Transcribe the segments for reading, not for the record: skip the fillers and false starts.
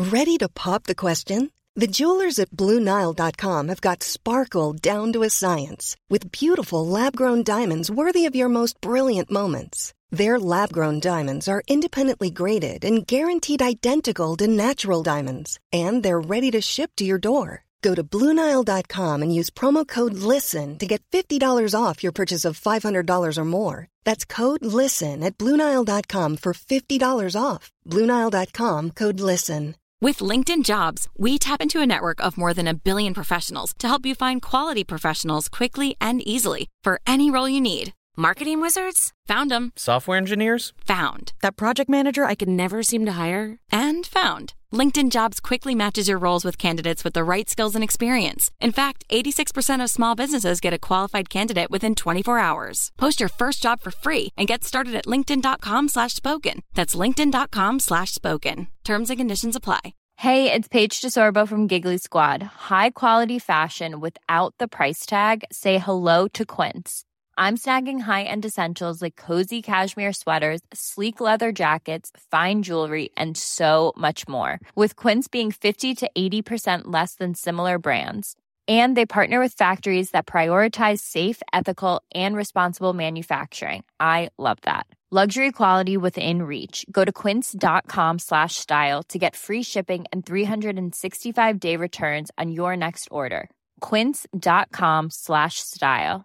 Ready to pop the question? The jewelers at BlueNile.com have got sparkle down to a science with beautiful lab-grown diamonds worthy of your most brilliant moments. Their lab-grown diamonds are independently graded and guaranteed identical to natural diamonds, and they're ready to ship to your door. Go to BlueNile.com and use promo code LISTEN to get $50 off your purchase of $500 or more. That's code LISTEN at BlueNile.com for $50 off. BlueNile.com, code LISTEN. With LinkedIn Jobs, we tap into a network of more than 1 billion professionals to help you find quality professionals quickly and easily for any role you need. Marketing wizards? Found them. Software engineers? Found. That project manager I could never seem to hire? And found. LinkedIn Jobs quickly matches your roles with candidates with the right skills and experience. In fact, 86% of small businesses get a qualified candidate within 24 hours. Post your first job for free and get started at linkedin.com/spoken. That's linkedin.com/spoken. Terms and conditions apply. Hey, it's Paige DeSorbo from Giggly Squad. High quality fashion without the price tag. Say hello to Quince. I'm snagging high-end essentials like cozy cashmere sweaters, sleek leather jackets, fine jewelry, and so much more. With Quince being 50 to 80% less than similar brands. And they partner with factories that prioritize safe, ethical, and responsible manufacturing. I love that. Luxury quality within reach. Go to quince.com/style to get free shipping and 365-day returns on your next order. Quince.com/style.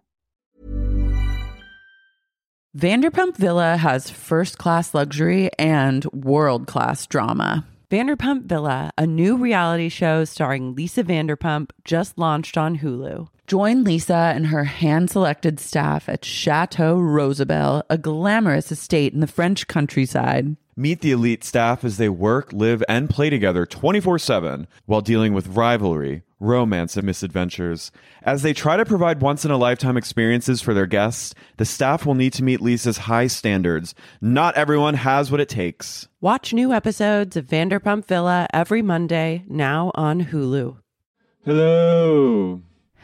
Vanderpump Villa has first-class luxury and world-class drama. Vanderpump Villa, a new reality show starring Lisa Vanderpump, just launched on Hulu. Join Lisa and her hand-selected staff at Chateau Rosabelle, a glamorous estate in the French countryside. Meet the elite staff as they work, live, and play together 24/7 while dealing with rivalry, romance, and misadventures. As they try to provide once-in-a-lifetime experiences for their guests, the staff will need to meet Lisa's high standards. Not everyone has what it takes. Watch new episodes of Vanderpump Villa every Monday, now on Hulu. Hello.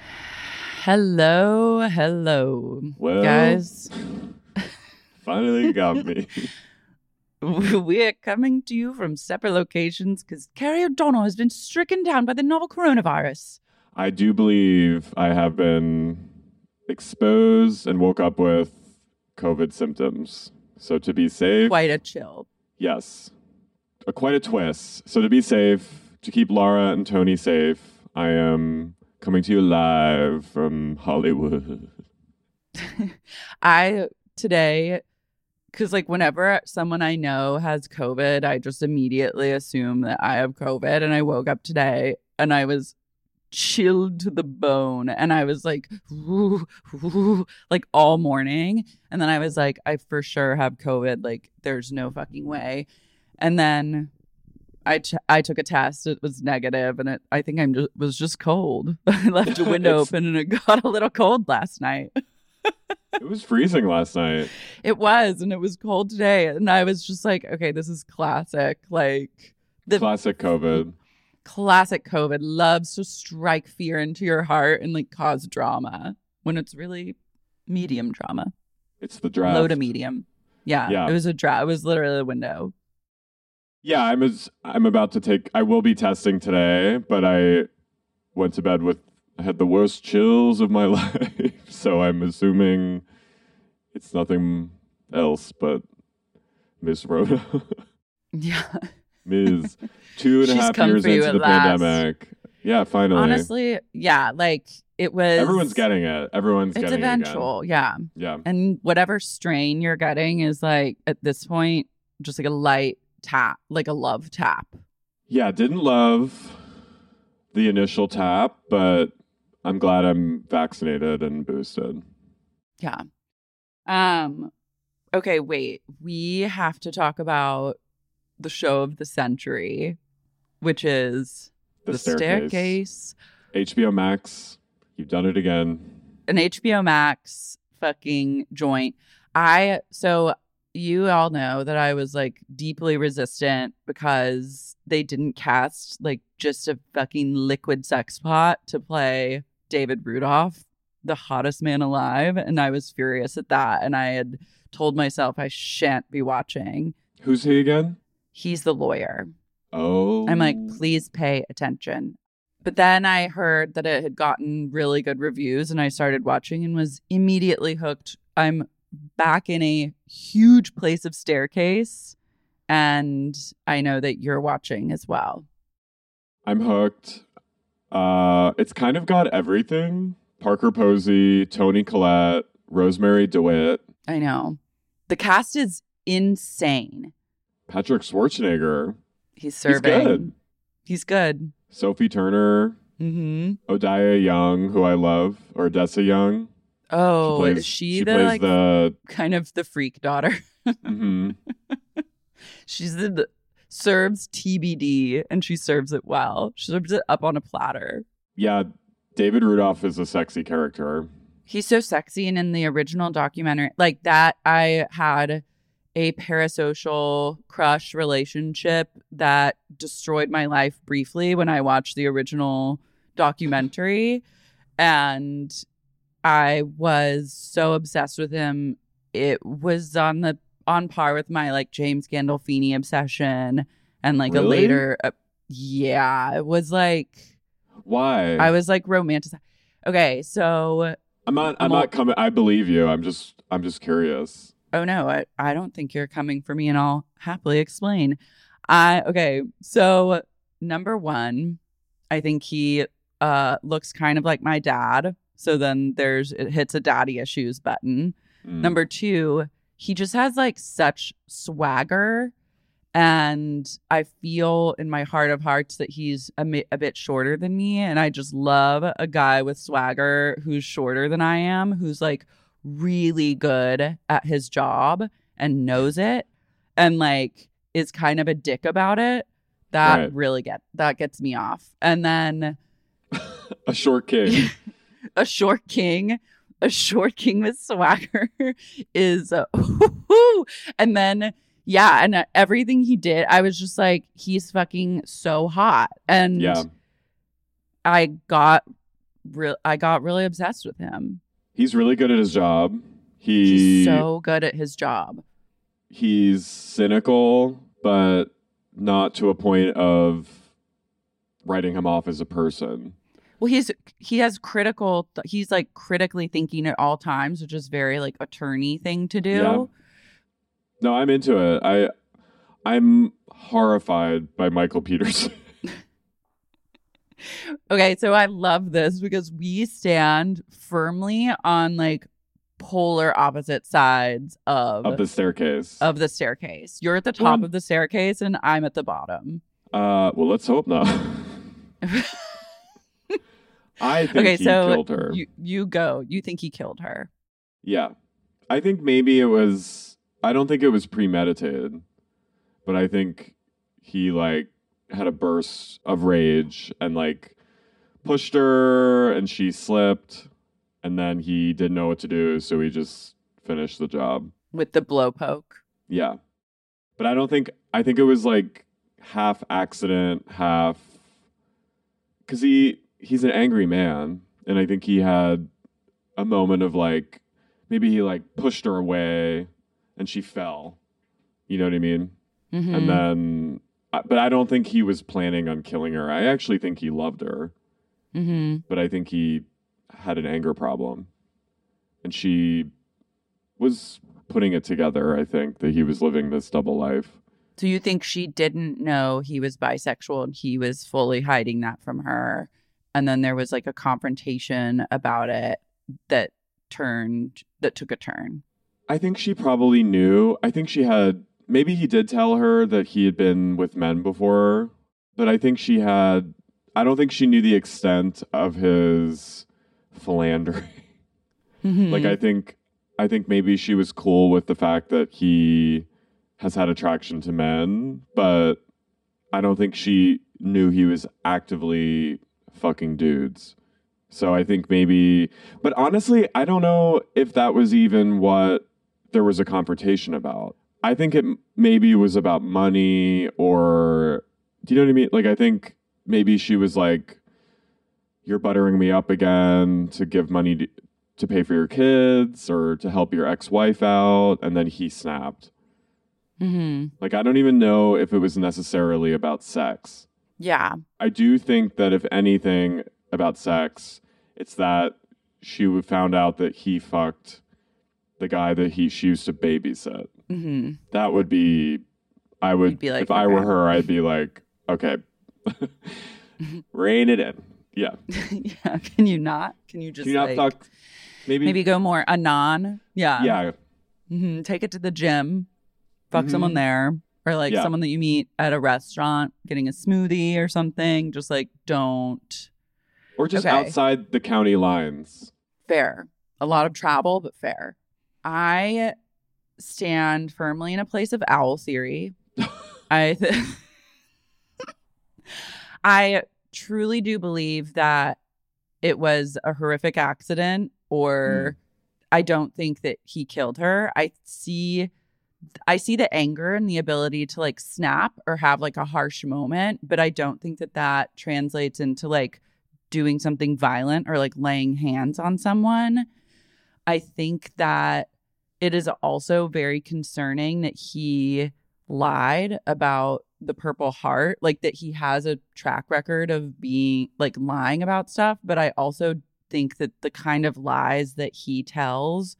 Hello. Well, guys. Finally got me. We're coming to you from separate locations because Carrie O'Donnell has been stricken down by the novel coronavirus. I do believe I have been exposed and woke up with COVID symptoms. So to be safe... Quite a chill. Yes. Quite a twist. So to be safe, to keep Laura and Tony safe, I am coming to you live from Hollywood. Today... Because, like, whenever someone I know has COVID, I just immediately assume that I have COVID. And I woke up today and I was chilled to the bone. And I was like, ooh, like all morning. And then I was like, I for sure have COVID. Like, there's no fucking way. And then I took a test. It was negative, and I think was just cold. I left a window open and it got a little cold last night. It was freezing last night. It was, and it was cold today. And I was just like, okay, this is classic. Like classic COVID. Classic COVID loves to strike fear into your heart and like cause drama when it's really medium drama. It's the draft. Low to medium. Yeah. It was a draft. It was literally a window. Yeah, I'm about to take. I will be testing today, but I went to bed with. I had the worst chills of my life, so I'm assuming it's nothing else but Miss Rhoda. Yeah. Ms. 2.5 years into the pandemic. Yeah, finally. Honestly, yeah, like it was... Everyone's getting it. It's eventual, yeah. And whatever strain you're getting is like, at this point, just like a light tap, like a love tap. Yeah, didn't love the initial tap, but... I'm glad I'm vaccinated and boosted. Yeah. Okay, wait. We have to talk about the show of the century, which is The Staircase. HBO Max. You've done it again. An HBO Max fucking joint. So you all know that I was like deeply resistant because they didn't cast like just a fucking liquid sex pot to play David Rudolph, the hottest man alive. And I was furious at that. And I had told myself I shan't be watching. Who's he again? He's the lawyer. Oh. I'm like, please pay attention. But then I heard that it had gotten really good reviews and I started watching and was immediately hooked. I'm back in a huge place of Staircase, and I know that you're watching as well. I'm hooked. It's kind of got everything. Parker Posey, Toni Collette, Rosemary DeWitt. I know. The cast is insane. Patrick Schwarzenegger. He's serving. He's good. He's good. Sophie Turner. Mm-hmm. Odia Young, who I love, or Odessa Young. Oh, is she the, plays like, the kind of the freak daughter? Mhm. She's the serves TBD, and she serves it well. She serves it up on a platter. Yeah, David Rudolph is a sexy character. He's so sexy, and in the original documentary, like that, I had a parasocial crush relationship that destroyed my life briefly when I watched the original documentary, and I was so obsessed with him. It was on par with my like James Gandolfini obsession, and like Really? a later, yeah, it was like, Why? I was like romanticized. Okay, so I'm not coming. I believe you. I'm just curious. oh no, I don't think you're coming for me, and I'll happily explain. Okay, so number one, I think he looks kind of like my dad. So then it hits a daddy issues button. Number two, he just has like such swagger. And I feel in my heart of hearts that he's a bit shorter than me. And I just love a guy with swagger who's shorter than I am, who's like really good at his job and knows it and like is kind of a dick about it. That Right. that gets me off. And then A short king. a short king with swagger is and then yeah, and everything he did, I was just like, he's fucking so hot. And Yeah. I got really obsessed with him. He's really good at his job. He's so good at his job. He's cynical, but not to a point of writing him off as a person. Well, he's like critically thinking at all times, which is very like attorney thing to do. Yeah. No, I'm into it. I'm horrified by Michael Peterson. Okay, so I love this because we stand firmly on like polar opposite sides of the staircase. the staircase. You're at the top of the staircase and I'm at the bottom. Well, let's hope not. I think he killed her. You go. You think he killed her? Yeah. I think maybe I don't think it was premeditated, but I think he like had a burst of rage and like pushed her and she slipped and then he didn't know what to do. So he just finished the job. With the blow poke. Yeah. But I think it was like half accident, half, because he's an angry man. And I think he had a moment of like, maybe he like pushed her away and she fell. You know what I mean? Mm-hmm. And then, but I don't think he was planning on killing her. I actually think he loved her. Mm-hmm. But I think he had an anger problem. And she was putting it together, I think, that he was living this double life. So you think she didn't know he was bisexual and he was fully hiding that from her? And then there was like a confrontation about it that took a turn. I think she probably knew. I think maybe he did tell her that he had been with men before, but I don't think she knew the extent of his philandering. Mm-hmm. Like, I think maybe she was cool with the fact that he has had attraction to men, but I don't think she knew he was actively fucking dudes. So I think maybe, but honestly, I don't know if that was even what there was a confrontation about. I think it maybe was about money, or do you know what I mean? Like, I think maybe she was like, you're buttering me up again to give money to pay for your kids or to help your ex-wife out. And then he snapped. Like, I don't even know if it was necessarily about sex. Yeah. I do think that if anything about sex, it's that she found out that he fucked the guy that she used to babysit. That would be, You'd be like, if I were okay. her, I'd be like, okay, rein it in. Yeah. Yeah. Can you not? Can you just Can you not fuck? maybe go more anon? Yeah. Yeah. Take it to the gym, fuck someone there, or like Yeah. someone that you meet at a restaurant, getting a smoothie or something. Just like don't. Or just Okay. outside the county lines. Fair. A lot of travel, but fair. I stand firmly in a place of owl theory. I truly do believe that it was a horrific accident, or I don't think that he killed her. I see the anger and the ability to like snap or have like a harsh moment, but I don't think that that translates into like doing something violent or like laying hands on someone. I think that it is also very concerning that he lied about the Purple Heart, like that he has a track record of being like lying about stuff. But I also think that the kind of lies that he tells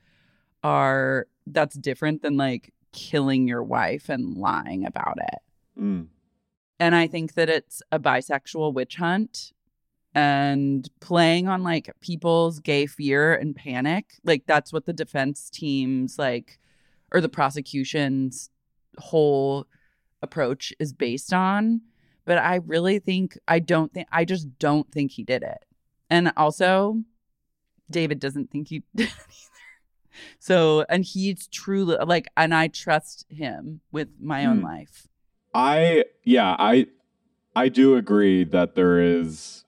that's different than like killing your wife and lying about it. Mm. And I think that it's a bisexual witch hunt and playing on like people's gay fear and panic. Like that's what the defense teams like, or the prosecution's whole approach is based on. But I just don't think he did it. And also David doesn't think he did it either. So, and he's truly like, and I trust him with my own life. I do agree that there is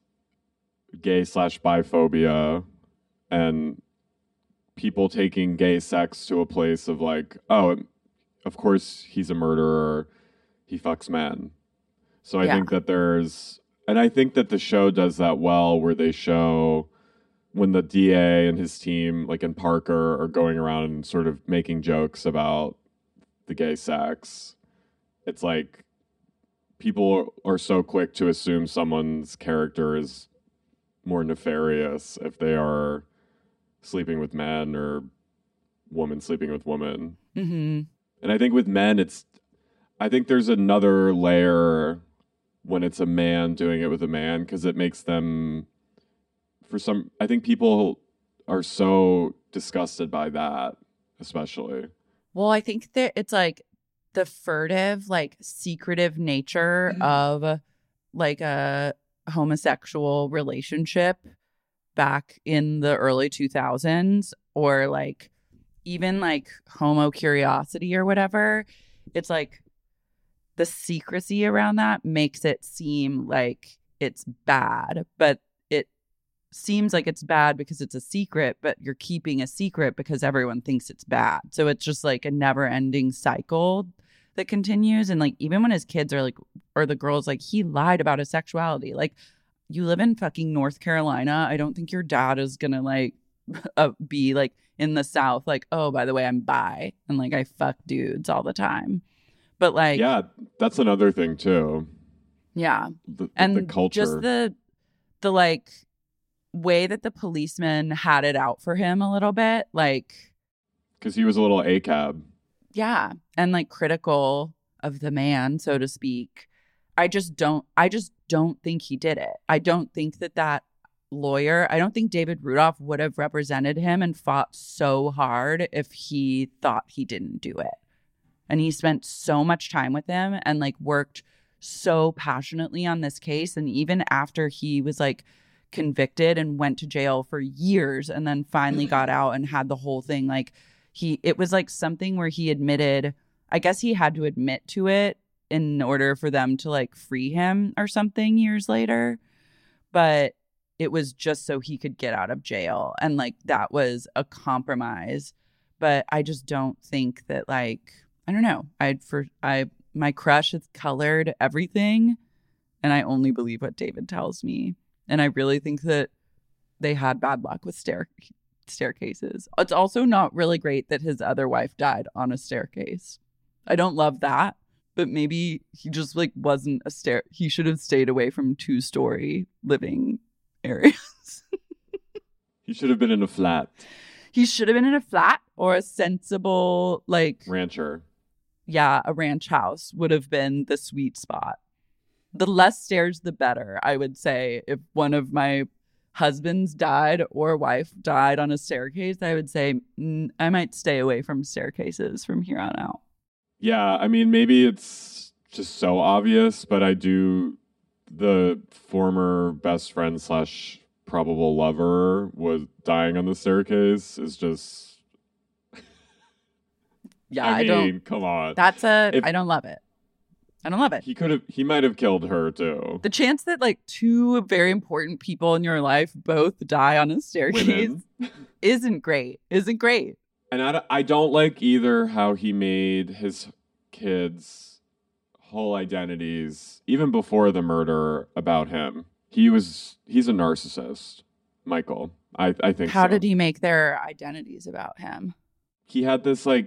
gay/biphobia and people taking gay sex to a place of like, oh, of course he's a murderer, he fucks men. So I think that and I think that the show does that well, where they show when the DA and his team, like in Parker, are going around and sort of making jokes about the gay sex. It's like people are so quick to assume someone's character is more nefarious if they are sleeping with men or woman sleeping with woman. Mm-hmm. And I think with men, I think there's another layer when it's a man doing it with a man, because it makes them, I think people are so disgusted by that, especially. Well, I think that it's like the furtive, like secretive nature of like a homosexual relationship back in the early 2000s, or like even like homo curiosity or whatever. It's like the secrecy around that makes it seem like it's bad, but it seems like it's bad because it's a secret, but you're keeping a secret because everyone thinks it's bad. So it's just like a never ending cycle that continues. And like, even when his kids are like, or the girls, like, he lied about his sexuality. Like, you live in fucking North Carolina. I don't think your dad is gonna like be like in the South, like, oh, by the way, I'm bi and like I fuck dudes all the time. But like, yeah, that's another thing too. Yeah. The culture. Just the like way that the policeman had it out for him a little bit, like, because he was a little ACAB. Yeah. And like critical of the man, so to speak. I just don't think he did it. I don't think that lawyer, I don't think David Rudolph would have represented him and fought so hard if he thought he didn't do it. And he spent so much time with him and like worked so passionately on this case. And even after he was like convicted and went to jail for years and then finally got out and had the whole thing, like it was like something where he admitted, I guess he had to admit to it in order for them to like free him or something years later. But it was just so he could get out of jail. And like that was a compromise. But I just don't think that, like, I don't know. My crush has colored everything, and I only believe what David tells me. And I really think that they had bad luck with staircases. It's also not really great that his other wife died on a staircase. I don't love that. But maybe he just like wasn't he should have stayed away from 2-story living areas. He should have been in a flat. He should have been in a flat or a sensible like rancher. Yeah, a ranch house would have been the sweet spot. The less stairs, the better, I would say. If one of my husbands died or wife died on a staircase, I would say I might stay away from staircases from here on out. Yeah, I mean, maybe it's just so obvious, but the former best friend / probable lover was dying on the staircase is just... Yeah, I mean, come on. I don't love it. I don't love it. He might have killed her too. The chance that like 2 very important people in your life both die on a staircase isn't great. And I don't like either how he made his kids' whole identities, even before the murder, about him. He's a narcissist, Michael. I think How so. did he make their identities about him? He had this like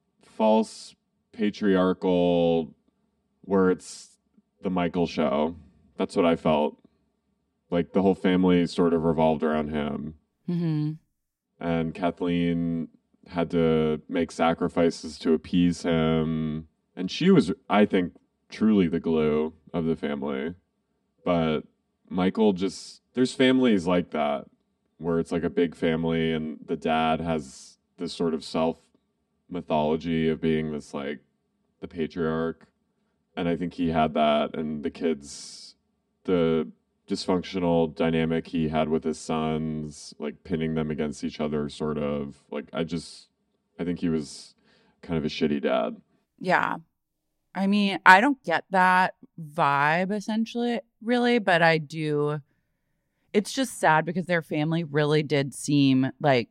false patriarchal where it's the Michael show. That's what I felt. Like the whole family sort of revolved around him. Mm-hmm. And Kathleen had to make sacrifices to appease him. And she was, I think, truly the glue of the family. But Michael there's families like that, where it's like a big family and the dad has this sort of self-mythology of being this like the patriarch. And I think he had that, and the kids, the dysfunctional dynamic he had with his sons, like pinning them against each other, sort of. Like, I think he was kind of a shitty dad. Yeah. I mean, I don't get that vibe, essentially, really, but I do. It's just sad because their family really did seem like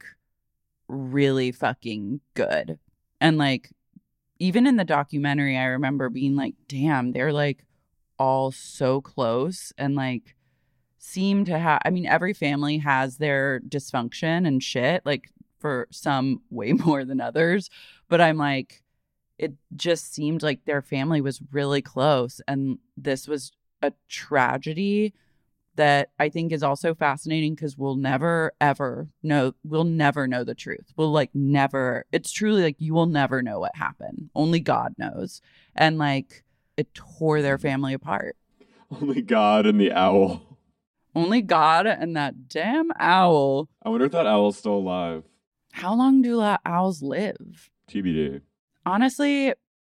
really fucking good. And like, even in the documentary, I remember being like, damn, they're like all so close and like seem to have, I mean, every family has their dysfunction and shit, like for some way more than others. But I'm like, it just seemed like their family was really close. And this was a tragedy that I think is also fascinating because we'll never, ever know. We'll never know the truth. We'll like never. It's truly like you will never know what happened. Only God knows. And like it tore their family apart. Only God and the owl. Only God and that damn owl. I wonder if that owl's still alive. How long do owls live? TBD. Honestly,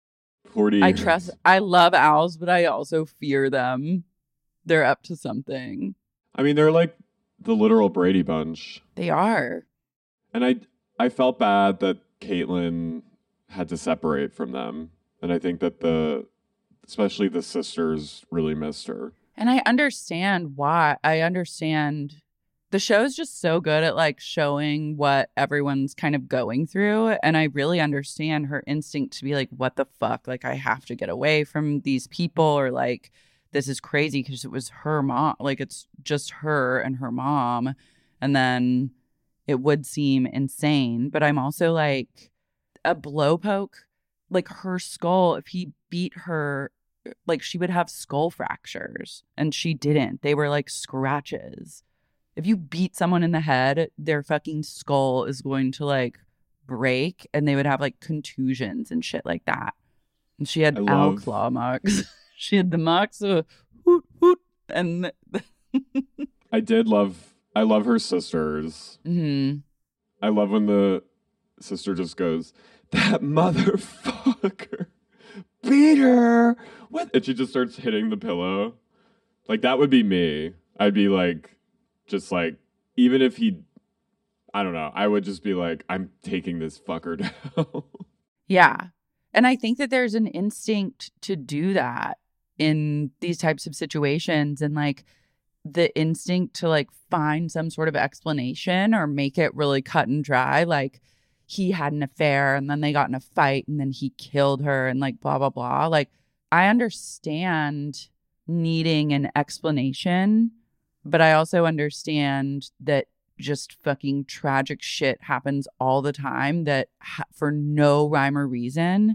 40 years. I love owls, but I also fear them. They're up to something. I mean, they're like the literal Brady Bunch. They are. And I felt bad that Caitlyn had to separate from them. And I think that especially the sisters really missed her. And I understand why. I understand. The show's just so good at like showing what everyone's kind of going through. And I really understand her instinct to be like, what the fuck? Like, I have to get away from these people, or like, this is crazy because it was her mom. Like, it's just her and her mom. And then it would seem insane. But I'm also like, a blow poke, like her skull, if he beat her, like she would have skull fractures. And she didn't. They were like scratches. If you beat someone in the head, their fucking skull is going to like break and they would have like contusions and shit like that. And she had owl claw marks. She had the marks of hoot hoot. And I love her sisters. Mm-hmm. I love when the sister just goes, that motherfucker beat her. What? And she just starts hitting the pillow. Like, that would be me. I'd be like, just like, even if I don't know, I would just be like, I'm taking this fucker down. Yeah. And I think that there's an instinct to do that in these types of situations, and like the instinct to like find some sort of explanation or make it really cut and dry. Like, he had an affair and then they got in a fight and then he killed her and like blah, blah, blah. Like, I understand needing an explanation, but I also understand that just fucking tragic shit happens all the time that for no rhyme or reason.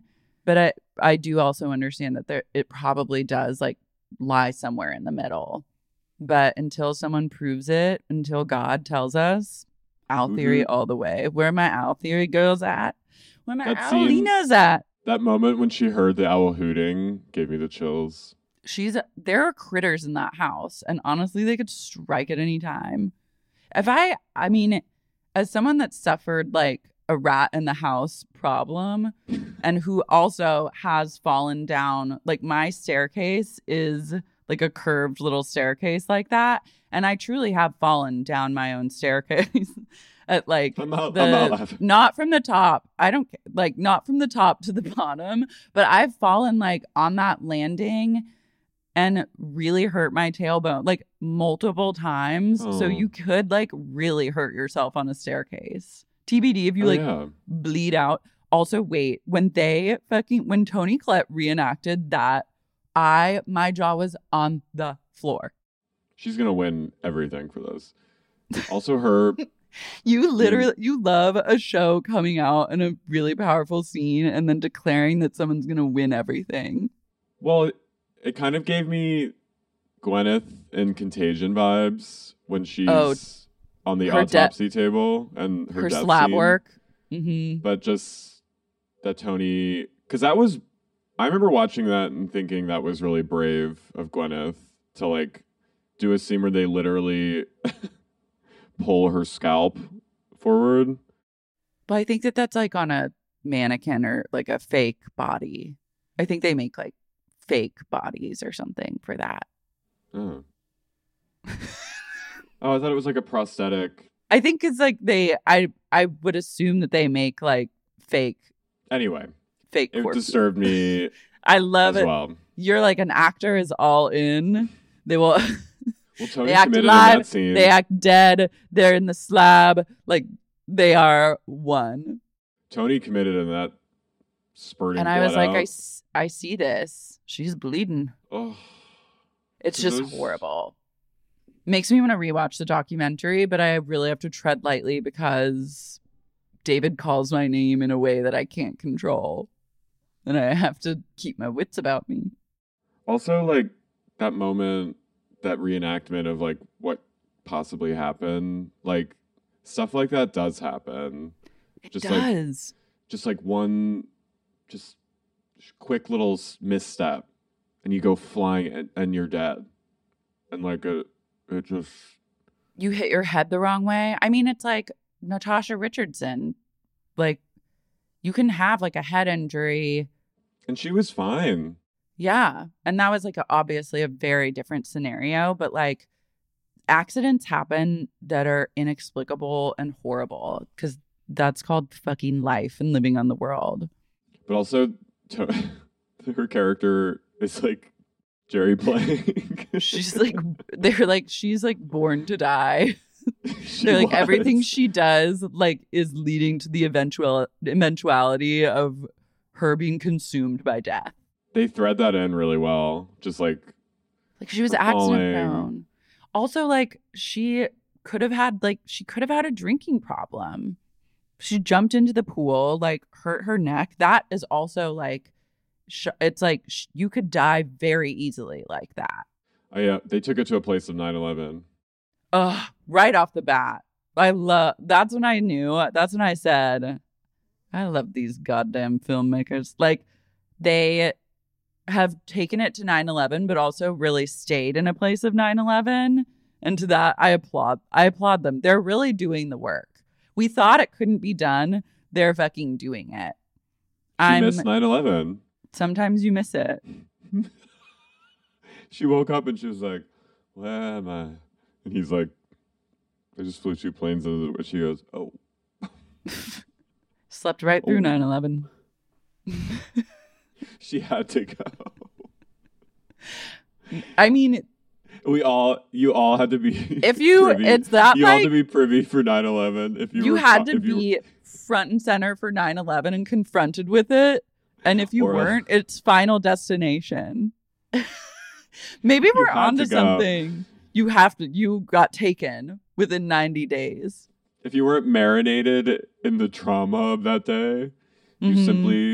But I do also understand that it probably does like lie somewhere in the middle. But until someone proves it, until God tells us, owl theory all the way. Where my owl theory girls at? Where my owlina's at? That moment when she heard the owl hooting gave me the chills. There are critters in that house, and honestly, they could strike at any time. I mean, as someone that suffered like a rat in the house problem and who also has fallen down, like my staircase is like a curved little staircase like that. And I truly have fallen down my own staircase at like I'm not laughing. Not from the top. I don't like not from the top to the bottom, but I've fallen like on that landing and really hurt my tailbone like multiple times. So you could like really hurt yourself on a staircase. TBD if you bleed out. Also, wait, when Toni Collette reenacted that, my jaw was on the floor. She's gonna win everything for this. Also, her. You love a show coming out in a really powerful scene and then declaring that someone's gonna win everything. Well, it kind of gave me Gwyneth in Contagion vibes when she's on the autopsy table and her death slab scene. work. Mm-hmm. But just that Toni, because I remember watching that and thinking that was really brave of Gwyneth to like do a scene where they literally pull her scalp forward. But I think that's like on a mannequin or like a fake body. I think they make like fake bodies or something for that. Oh. Oh, I thought it was like a prosthetic. I think it's like I would assume that they make like fake. Anyway, fake it corpses. Disturbed me. I love as it. Well. You're like an actor is all in. They will. Well, Toni they act committed alive. In that scene. They act dead. They're in the slab. Like they are one. Toni committed in that spurting. And I was like, out. I see this. She's bleeding. Oh, it's just horrible. Makes me want to rewatch the documentary, but I really have to tread lightly because David calls my name in a way that I can't control. And I have to keep my wits about me. Also, like, that moment, that reenactment of, like, what possibly happened, like, stuff like that does happen. It does. Just, like, one, just quick little misstep, and you go flying, and you're dead. And, like, it just... You hit your head the wrong way. I mean, it's like Natasha Richardson. Like, you can have, like, a head injury. And she was fine. Yeah. And that was, like, obviously a very different scenario. But, like, accidents happen that are inexplicable and horrible because that's called fucking life and living on the world. But also, her character is, like, Jerry playing. She's like, she's like born to die. They're like, everything she does, like, is leading to the eventuality of her being consumed by death. They thread that in really well. Just like she was accident prone. Also, like, she could have had a drinking problem. She jumped into the pool, like, hurt her neck. That is also like, it's like you could die very easily like that. Oh, yeah. They took it to a place of 9/11. Right off the bat. That's when I knew. That's when I said, I love these goddamn filmmakers. Like, they have taken it to 9/11, but also really stayed in a place of 9/11. And to that, I applaud them. They're really doing the work. We thought it couldn't be done. They're fucking doing it. She missed 9/11. Sometimes you miss it. She woke up and she was like, where am I? And he's like, I just flew 2 planes into the... She goes, oh. Slept right through 9/11. She had to go. I mean... you all had to be privy. It's that you like... all had to be privy for 9/11. You had to be front and center for 9/11 and confronted with it. And if you weren't, it's Final Destination. Maybe we're onto something. You got taken within 90 days. If you weren't marinated in the trauma of that day, you simply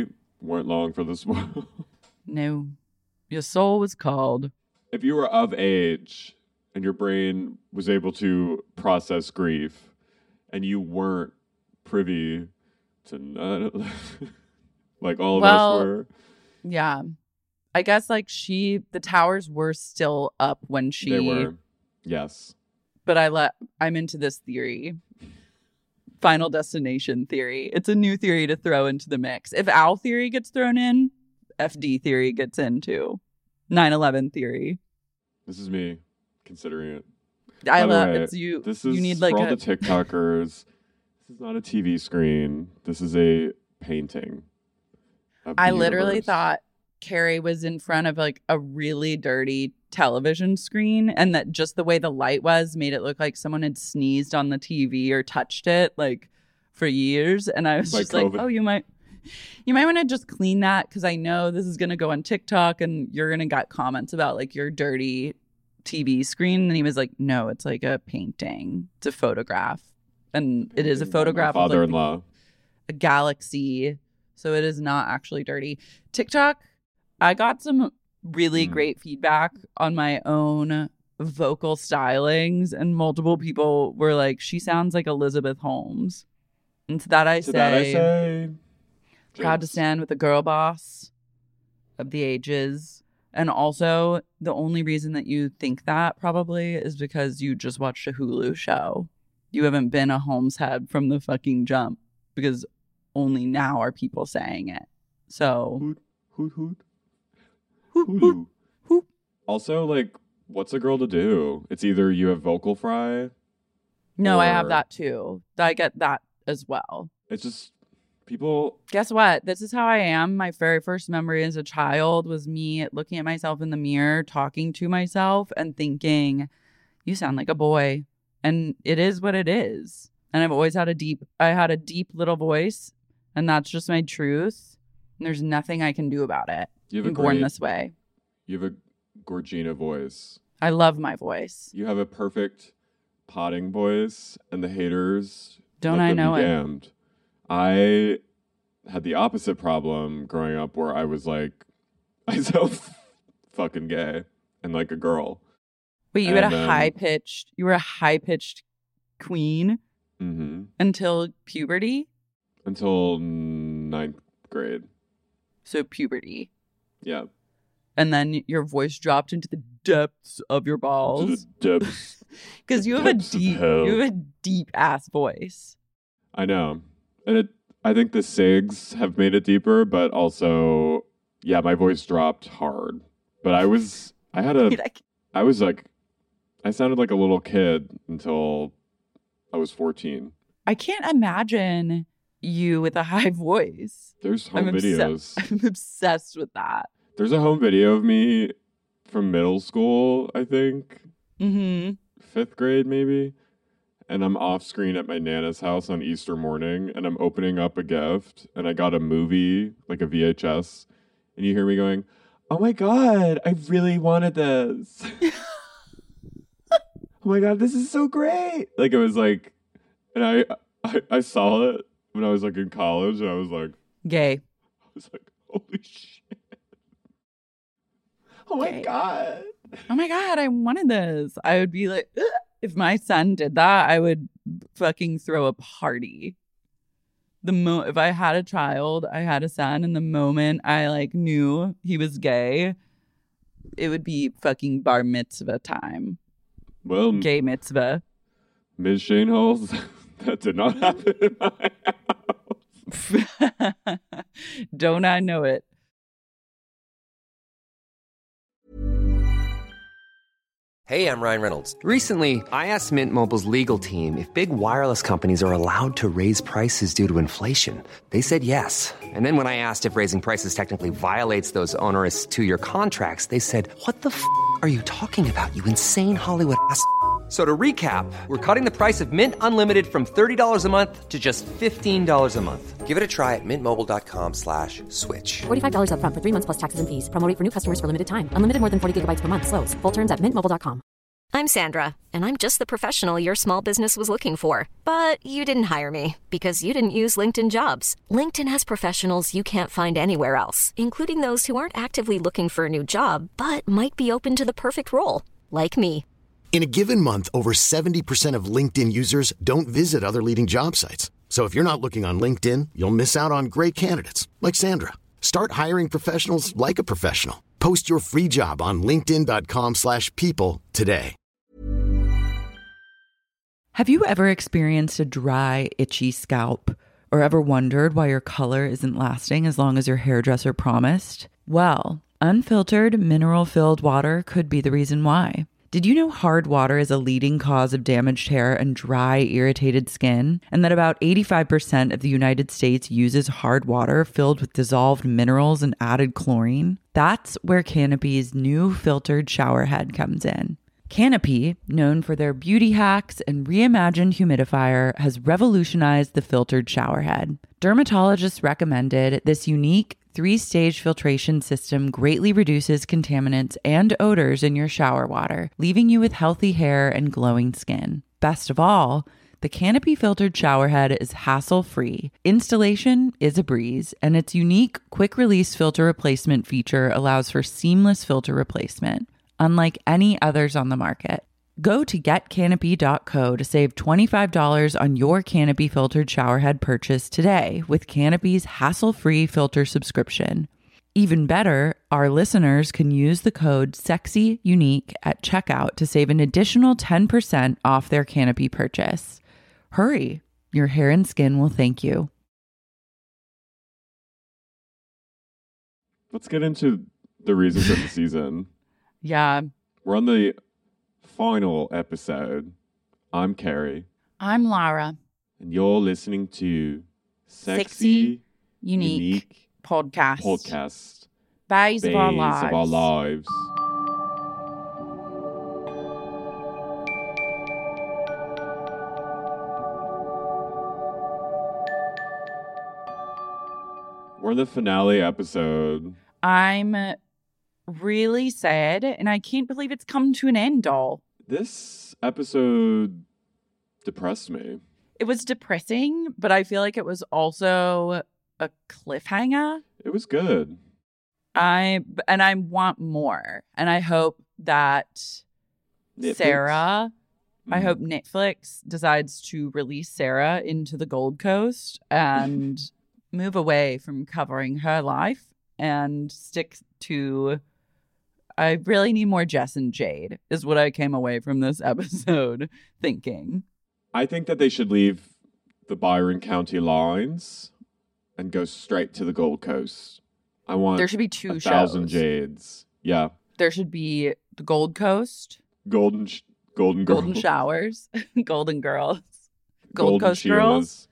weren't long for this world. No. Your soul was called. If you were of age and your brain was able to process grief and you weren't privy to none, like all of us were. Yeah. I guess like the towers were still up when she. They were. Yes. But I'm into this theory. Final Destination theory. It's a new theory to throw into the mix. If Owl theory gets thrown in, FD theory gets into 9/11 theory. This is me considering it. I love it. You. This is you need like for all the TikTokers. This is not a TV screen. This is a painting. I literally thought Carrie was in front of like a really dirty television screen, and that just the way the light was made it look like someone had sneezed on the TV or touched it like for years. And I was just like, oh, you might want to just clean that, because I know this is going to go on TikTok and you're going to get comments about like your dirty TV screen. And he was like, no, it's like a painting. It's a photograph. And it is a photograph of father-in-law. a galaxy. So it is not actually dirty. TikTok, I got some really great feedback on my own vocal stylings, and multiple people were like, she sounds like Elizabeth Holmes. And to that I say, proud to stand with the girl boss of the ages. And also, the only reason that you think that probably is because you just watched a Hulu show. You haven't been a Holmes head from the fucking jump, because only now are people saying it. So, Hoot. Hulu. Also, like, what's a girl to do? It's either you have vocal fry. No, I have that too. I get that as well. It's just people. Guess what? This is how I am. My very first memory as a child was me looking at myself in the mirror, talking to myself and thinking, you sound like a boy. And it is what it is. And I've always had a deep little voice, and that's just my truth. And there's nothing I can do about it. I'm born this way. You have a Gorgina voice. I love my voice. You have a perfect potting voice, and the haters don't I know it. I had the opposite problem growing up, where I was like, I so fucking gay and like a girl. Wait, you were a high pitched queen until puberty? Until 9th grade. So puberty. Yeah. And then your voice dropped into the depths of your balls. To the depths. Because you have a deep ass voice. I know. And I think the SIGs have made it deeper, but also, yeah, my voice dropped hard. But I sounded like a little kid until I was 14. I can't imagine you with a high voice. There's home videos. I'm obsessed with that. There's a home video of me from middle school, I think. 5th grade, maybe. And I'm off screen at my Nana's house on Easter morning, and I'm opening up a gift, and I got a movie, like a VHS, and you hear me going, oh my God, I really wanted this. Oh my God, this is so great. Like, it was like, and I saw it when I was like in college, and I was like, gay. I was like, holy shit. Oh my God. Oh my God, I wanted this. I would be like, ugh. If my son did that, I would fucking throw a party. If I had a child, I had a son, and the moment I like knew he was gay, it would be fucking bar mitzvah time. Well, gay mitzvah. Ms. Shane Halls, that did not happen in my house. Don't I know it? Hey, I'm Ryan Reynolds. Recently, I asked Mint Mobile's legal team if big wireless companies are allowed to raise prices due to inflation. They said yes. And then when I asked if raising prices technically violates those onerous 2-year contracts, they said, what the f*** are you talking about, you insane Hollywood ass f- So to recap, we're cutting the price of Mint Unlimited from $30 a month to just $15 a month. Give it a try at mintmobile.com/switch. $45 up front for 3 months plus taxes and fees. Promo rate for new customers for limited time. Unlimited more than 40 gigabytes per month. Slows full terms at mintmobile.com. I'm Sandra, and I'm just the professional your small business was looking for. But you didn't hire me because you didn't use LinkedIn Jobs. LinkedIn has professionals you can't find anywhere else, including those who aren't actively looking for a new job, but might be open to the perfect role, like me. In a given month, over 70% of LinkedIn users don't visit other leading job sites. So if you're not looking on LinkedIn, you'll miss out on great candidates like Sandra. Start hiring professionals like a professional. Post your free job on linkedin.com/people today. Have you ever experienced a dry, itchy scalp or ever wondered why your color isn't lasting as long as your hairdresser promised? Well, unfiltered, mineral-filled water could be the reason why. Did you know hard water is a leading cause of damaged hair and dry, irritated skin? And that about 85% of the United States uses hard water filled with dissolved minerals and added chlorine? That's where Canopy's new filtered shower head comes in. Canopy, known for their beauty hacks and reimagined humidifier, has revolutionized the filtered shower head. Dermatologists recommended this unique 3-stage filtration system greatly reduces contaminants and odors in your shower water, leaving you with healthy hair and glowing skin. Best of all, the Canopy filtered shower head is hassle-free. Installation is a breeze, and its unique quick-release filter replacement feature allows for seamless filter replacement, unlike any others on the market. Go to getcanopy.co to save $25 on your Canopy filtered showerhead purchase today with Canopy's hassle-free filter subscription. Even better, our listeners can use the code SEXYUNIQUE at checkout to save an additional 10% off their Canopy purchase. Hurry, your hair and skin will thank you. Let's get into the reasons of the season. Yeah. We're on the final episode. I'm Carrie. I'm Lara. And you're listening to Sexy Unique Podcast. Bays of Our Lives. We're in the finale episode. I'm really sad, and I can't believe it's come to an end, doll. This episode depressed me. It was depressing, but I feel like it was also a cliffhanger. It was good. I want more, and I hope that Netflix. I hope Netflix decides to release Sarah into the Gold Coast and move away from covering her life and stick to... I really need more Jess and Jade, is what I came away from this episode thinking. I think that they should leave the Byron County lines and go straight to the Gold Coast. I want there should be 2 1,000 shows. Jades. Yeah. There should be the Gold Coast, Golden Girls. Golden Showers, Golden Girls, Gold Golden Coast Sheilas. Girls,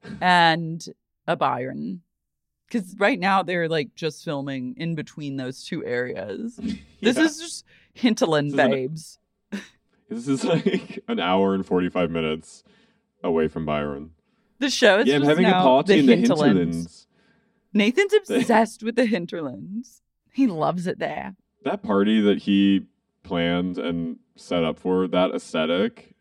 and a Byron. Because right now they're like just filming in between those 2 areas. This is just hinterland babes. This is like an hour and 45 minutes away from Byron. The show is I'm just having a now party in the hinterlands. hinterlands. Nathan's obsessed with the hinterlands. He loves it there. That party that he planned and set up for, that aesthetic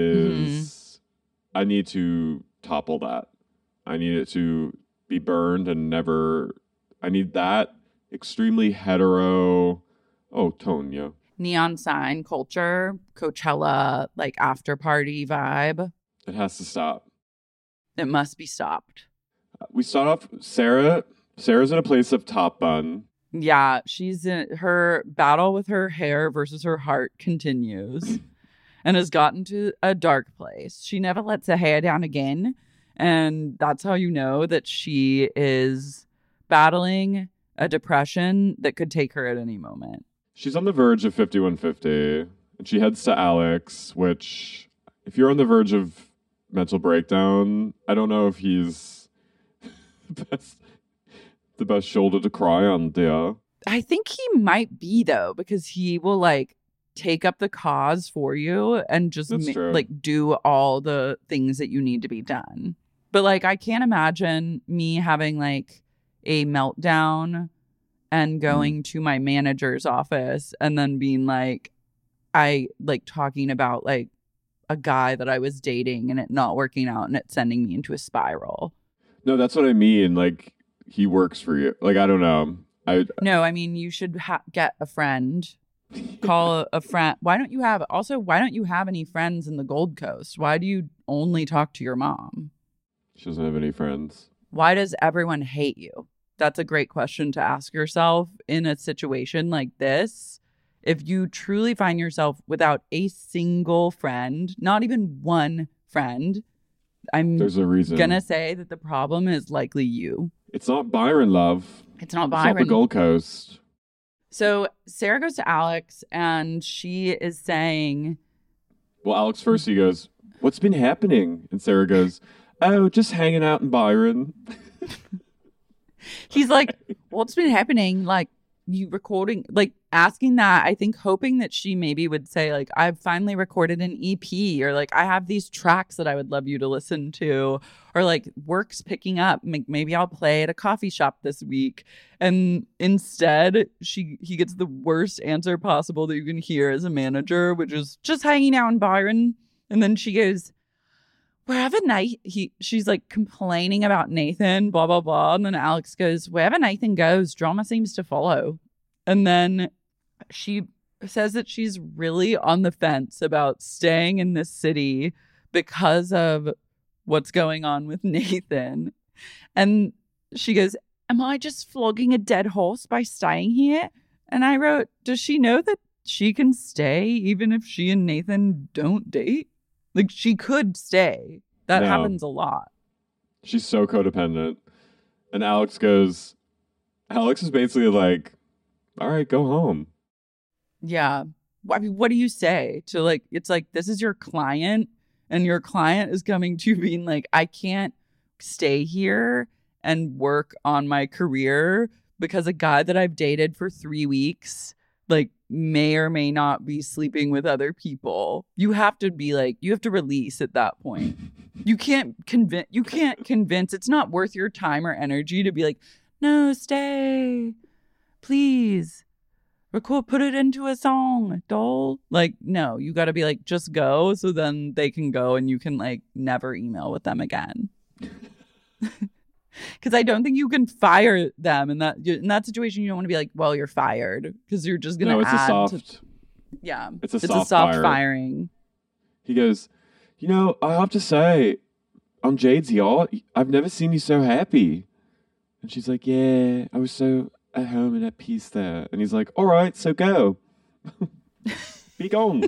is... I need to topple that. I need it to be burned and never... I need that extremely hetero... Oh, Tonya. Neon sign culture, Coachella, like after party vibe. It has to stop. It must be stopped. We start off... Sarah's in a place of top bun. Yeah, she's in her battle with her hair versus her heart continues and has gotten to a dark place. She never lets her hair down again. And that's how you know that she is battling a depression that could take her at any moment. She's on the verge of 5150, and she heads to Alex, which, if you're on the verge of mental breakdown, I don't know if he's the best shoulder to cry on, dear. I think he might be, though, because he will, like, take up the cause for you and just, do all the things that you need to be done. But, like, I can't imagine me having, like, a meltdown and going to my manager's office and then being like, I like talking about like a guy that I was dating and it not working out and it sending me into a spiral. No, that's what I mean. Like, he works for you. Like, I don't know. No, I mean, you should get a friend. Call a friend. Why don't you have any friends in the Gold Coast? Why do you only talk to your mom? She doesn't have any friends. Why does everyone hate you? That's a great question to ask yourself in a situation like this. If you truly find yourself without a single friend, not even one friend, there's a reason. Gonna say that the problem is likely you. It's not Byron, love. It's not Byron. It's not the Gold Coast. So Sarah goes to Alex and she is saying... Well, Alex first, he goes, what's been happening? And Sarah goes, oh, just hanging out in Byron. He's like, what's been happening? Like, you recording, like asking that, I think hoping that she maybe would say like, I've finally recorded an EP, or like, I have these tracks that I would love you to listen to, or like work's picking up. Maybe I'll play at a coffee shop this week. And instead he gets the worst answer possible that you can hear as a manager, which is just hanging out in Byron. And then she goes, wherever she's like complaining about Nathan, blah, blah, blah. And then Alex goes, wherever Nathan goes, drama seems to follow. And then she says that she's really on the fence about staying in this city because of what's going on with Nathan. And she goes, am I just flogging a dead horse by staying here? And I wrote, does she know that she can stay even if she and Nathan don't date? Like, she could stay. That happens a lot. She's so codependent. And Alex is basically like, all right, go home. Yeah. I mean, what do you say to like, it's like, this is your client and your client is coming to you being like, I can't stay here and work on my career because a guy that I've dated for 3 weeks like may or may not be sleeping with other people. You have to be like, you have to release at that point. You can't convince. It's not worth your time or energy to be like, no, stay, please. Record, put it into a song, doll. Like, no, you got to be like, just go. So then they can go and you can like never email with them again. Because I don't think you can fire them in that situation. You don't want to be like, well, you're fired, because you're just gonna it's a soft firing. He goes, I have to say, on Jade's yacht, I've never seen you so happy. And she's like, yeah, I was so at home and at peace there. And he's like, all right, so go. Be gone.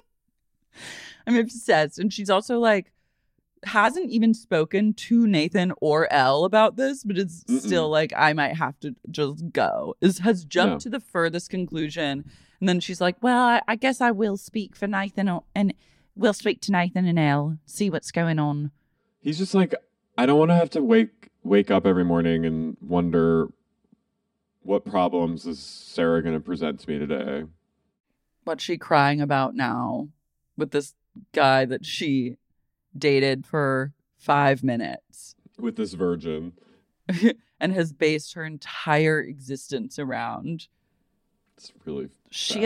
I'm obsessed. And she's also like, hasn't even spoken to Nathan or Elle about this, but it's still like, I might have to just go. Has jumped to the furthest conclusion. And then she's like, well, I guess I will speak for Nathan and we'll speak to Nathan and Elle, see what's going on. He's just like, I don't want to have to wake up every morning and wonder what problems is Sarah going to present to me today. What's she crying about now with this guy that she dated for 5 minutes with this virgin and has based her entire existence around? It's really she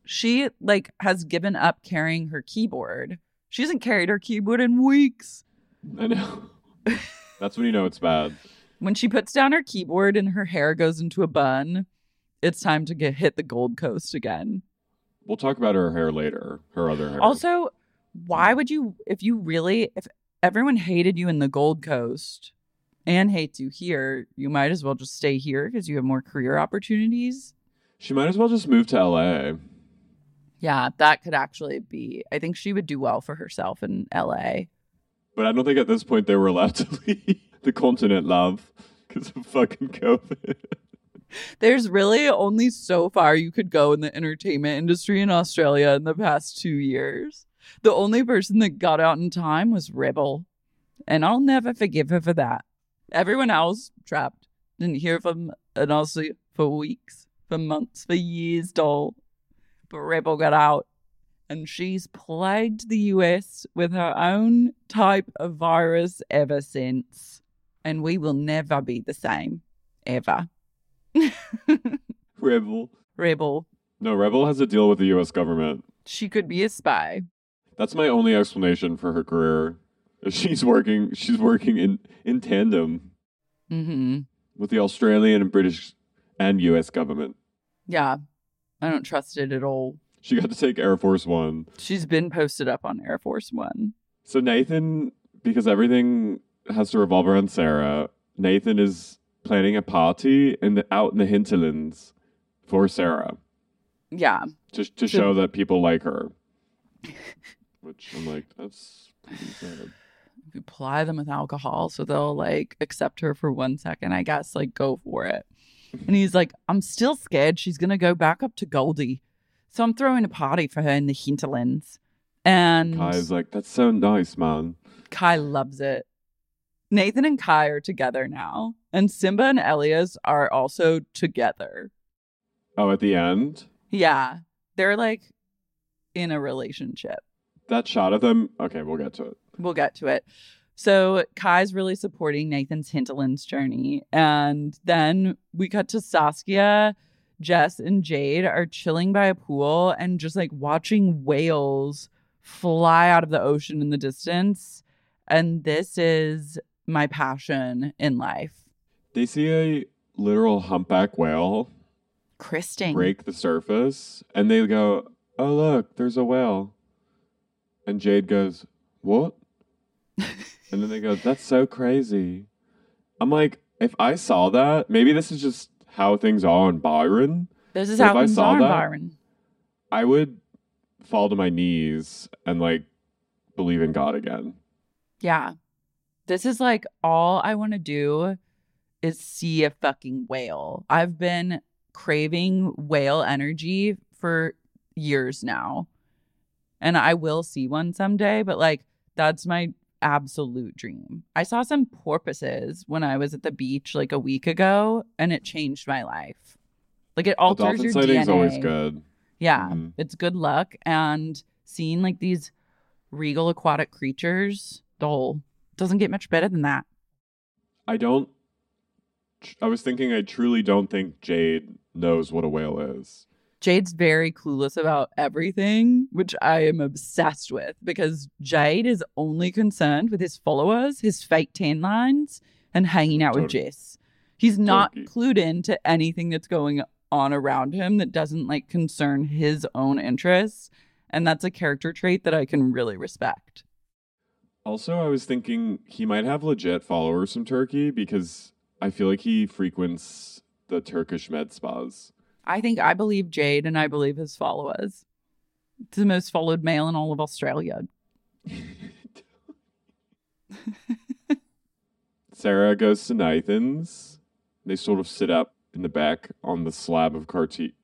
has given up carrying her keyboard. She hasn't carried her keyboard in weeks. I know. That's when you know it's bad. When she puts down her keyboard and her hair goes into a bun, it's time to hit the Gold Coast again. We'll talk about her hair later, her other hair. Also, why would you, if everyone hated you in the Gold Coast and hates you here, you might as well just stay here because you have more career opportunities. She might as well just move to LA. Yeah, that could actually be. I think she would do well for herself in LA. But I don't think at this point they were allowed to leave the continent, love, because of fucking COVID. There's really only so far you could go in the entertainment industry in Australia in the past 2 years. The only person that got out in time was Rebel. And I'll never forgive her for that. Everyone else trapped. Didn't hear from an Aussie for weeks, for months, for years, doll. But Rebel got out. And she's plagued the US with her own type of virus ever since. And we will never be the same. Ever. Rebel. Rebel. No, Rebel has a deal with the US government. She could be a spy. That's my only explanation for her career. She's working in tandem Mm-hmm. with the Australian and British and US government. Yeah. I don't trust it at all. She got to take Air Force One. She's been posted up on Air Force One. So Nathan, because everything has to revolve around Sarah, Nathan is planning a party out in the hinterlands for Sarah. Yeah. To show that people like her. Which I'm like, that's pretty sad. If you ply them with alcohol so they'll like accept her for 1 second, I guess, like go for it. And he's like, I'm still scared she's going to go back up to Goldie. So I'm throwing a party for her in the hinterlands. And Kai's like, that's so nice, man. Kai loves it. Nathan and Kai are together now. And Simba and Elias are also together. Oh, at the end? Yeah. They're like in a relationship. That shot of them? Okay, we'll get to it. We'll get to it. So Kai's really supporting Nathan's hinterlands journey. And then we cut to Saskia, Jess, and Jade are chilling by a pool and just like watching whales fly out of the ocean in the distance. And this is my passion in life. They see a literal humpback whale Christing. break the surface, and they go, oh, look, there's a whale. And Jade goes, what? And then they go, that's so crazy. I'm like, if I saw that, maybe this is just how things are in Byron. This is But how if I things saw are in that, Byron. I would fall to my knees and like believe in God again. Yeah. This is like all I want to do is see a fucking whale. I've been craving whale energy for years now. And I will see one someday, but like that's my absolute dream. I saw some porpoises when I was at the beach like a week ago, and it changed my life. Like it alters dolphin your sighting DNA. is always good. Yeah, Mhm. it's good luck. And seeing like these regal aquatic creatures, the whole doesn't get much better than that. I was thinking, I truly don't think Jade knows what a whale is. Jade's very clueless about everything, which I am obsessed with because Jade is only concerned with his followers, his fake tan lines, and hanging out with Totally. Jess. He's not Totally. clued into anything that's going on around him that doesn't like concern his own interests. And that's a character trait that I can really respect. Also, I was thinking he might have legit followers from Turkey because I feel like he frequents the Turkish med spas. I believe Jade and I believe his followers. It's the most followed male in all of Australia. Sarah goes to Nathan's. They sort of sit up in the back on the slab of concrete.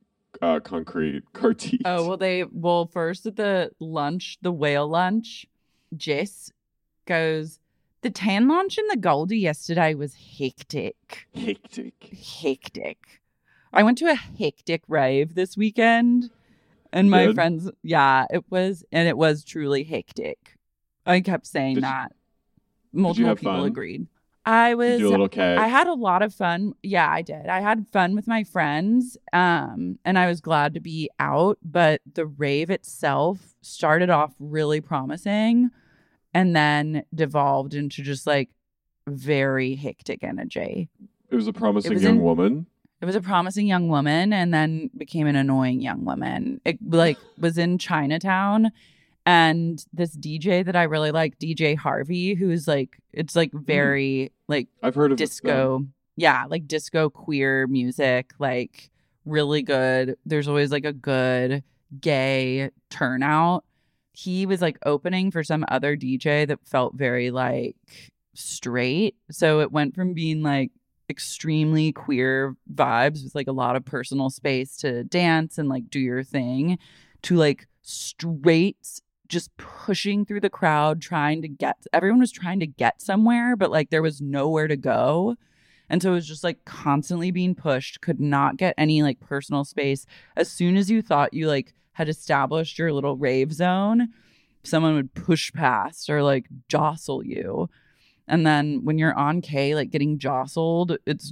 Oh, well, first at the lunch, the whale lunch, Jess goes, the tan lunch in the Goldie yesterday was hectic. Hectic. I went to a hectic rave this weekend, and my Good. friends, it was truly hectic. I kept saying that. Multiple have people fun? agreed. I was. Do a little cake. I had a lot of fun. Yeah, I did. I had fun with my friends, and I was glad to be out. But the rave itself started off really promising, and then devolved into just like very hectic energy. It was a promising was young in- woman. It was a promising young woman and then became an annoying young woman. It like was in Chinatown, and this DJ that I really like, DJ Harvey, who's like, it's like very like I've heard of disco. Yeah, like disco queer music, like really good. There's always like a good gay turnout. He was like opening for some other DJ that felt very like straight. So it went from being like extremely queer vibes with like a lot of personal space to dance and like do your thing to like straight just pushing through the crowd everyone was trying to get somewhere, but like there was nowhere to go. And so it was just like constantly being pushed, could not get any like personal space. As soon as you thought you like had established your little rave zone, someone would push past or like jostle you. And then when you're on K, like getting jostled, it's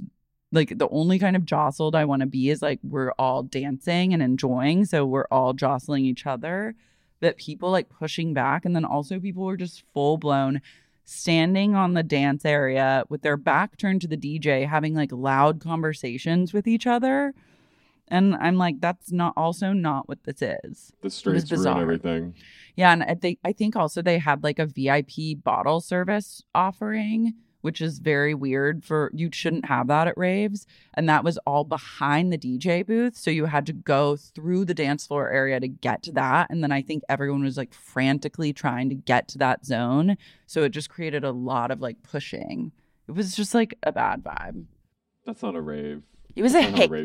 like the only kind of jostled I want to be is like we're all dancing and enjoying, so we're all jostling each other, but people like pushing back, and then also people were just full blown standing on the dance area with their back turned to the DJ having like loud conversations with each other. And I'm like, that's not what this is. The straights ruin everything. Yeah, and I think also they had like a VIP bottle service offering, which is very weird. You shouldn't have that at raves. And that was all behind the DJ booth. So you had to go through the dance floor area to get to that. And then I think everyone was like frantically trying to get to that zone. So it just created a lot of like pushing. It was just like a bad vibe. That's not a rave. It was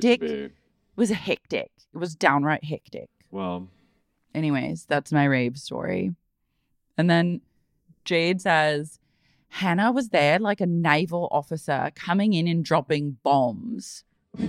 hectic. It was downright hectic. Well, anyways, that's my rave story. And then Jade says, Hannah was there like a naval officer coming in and dropping bombs.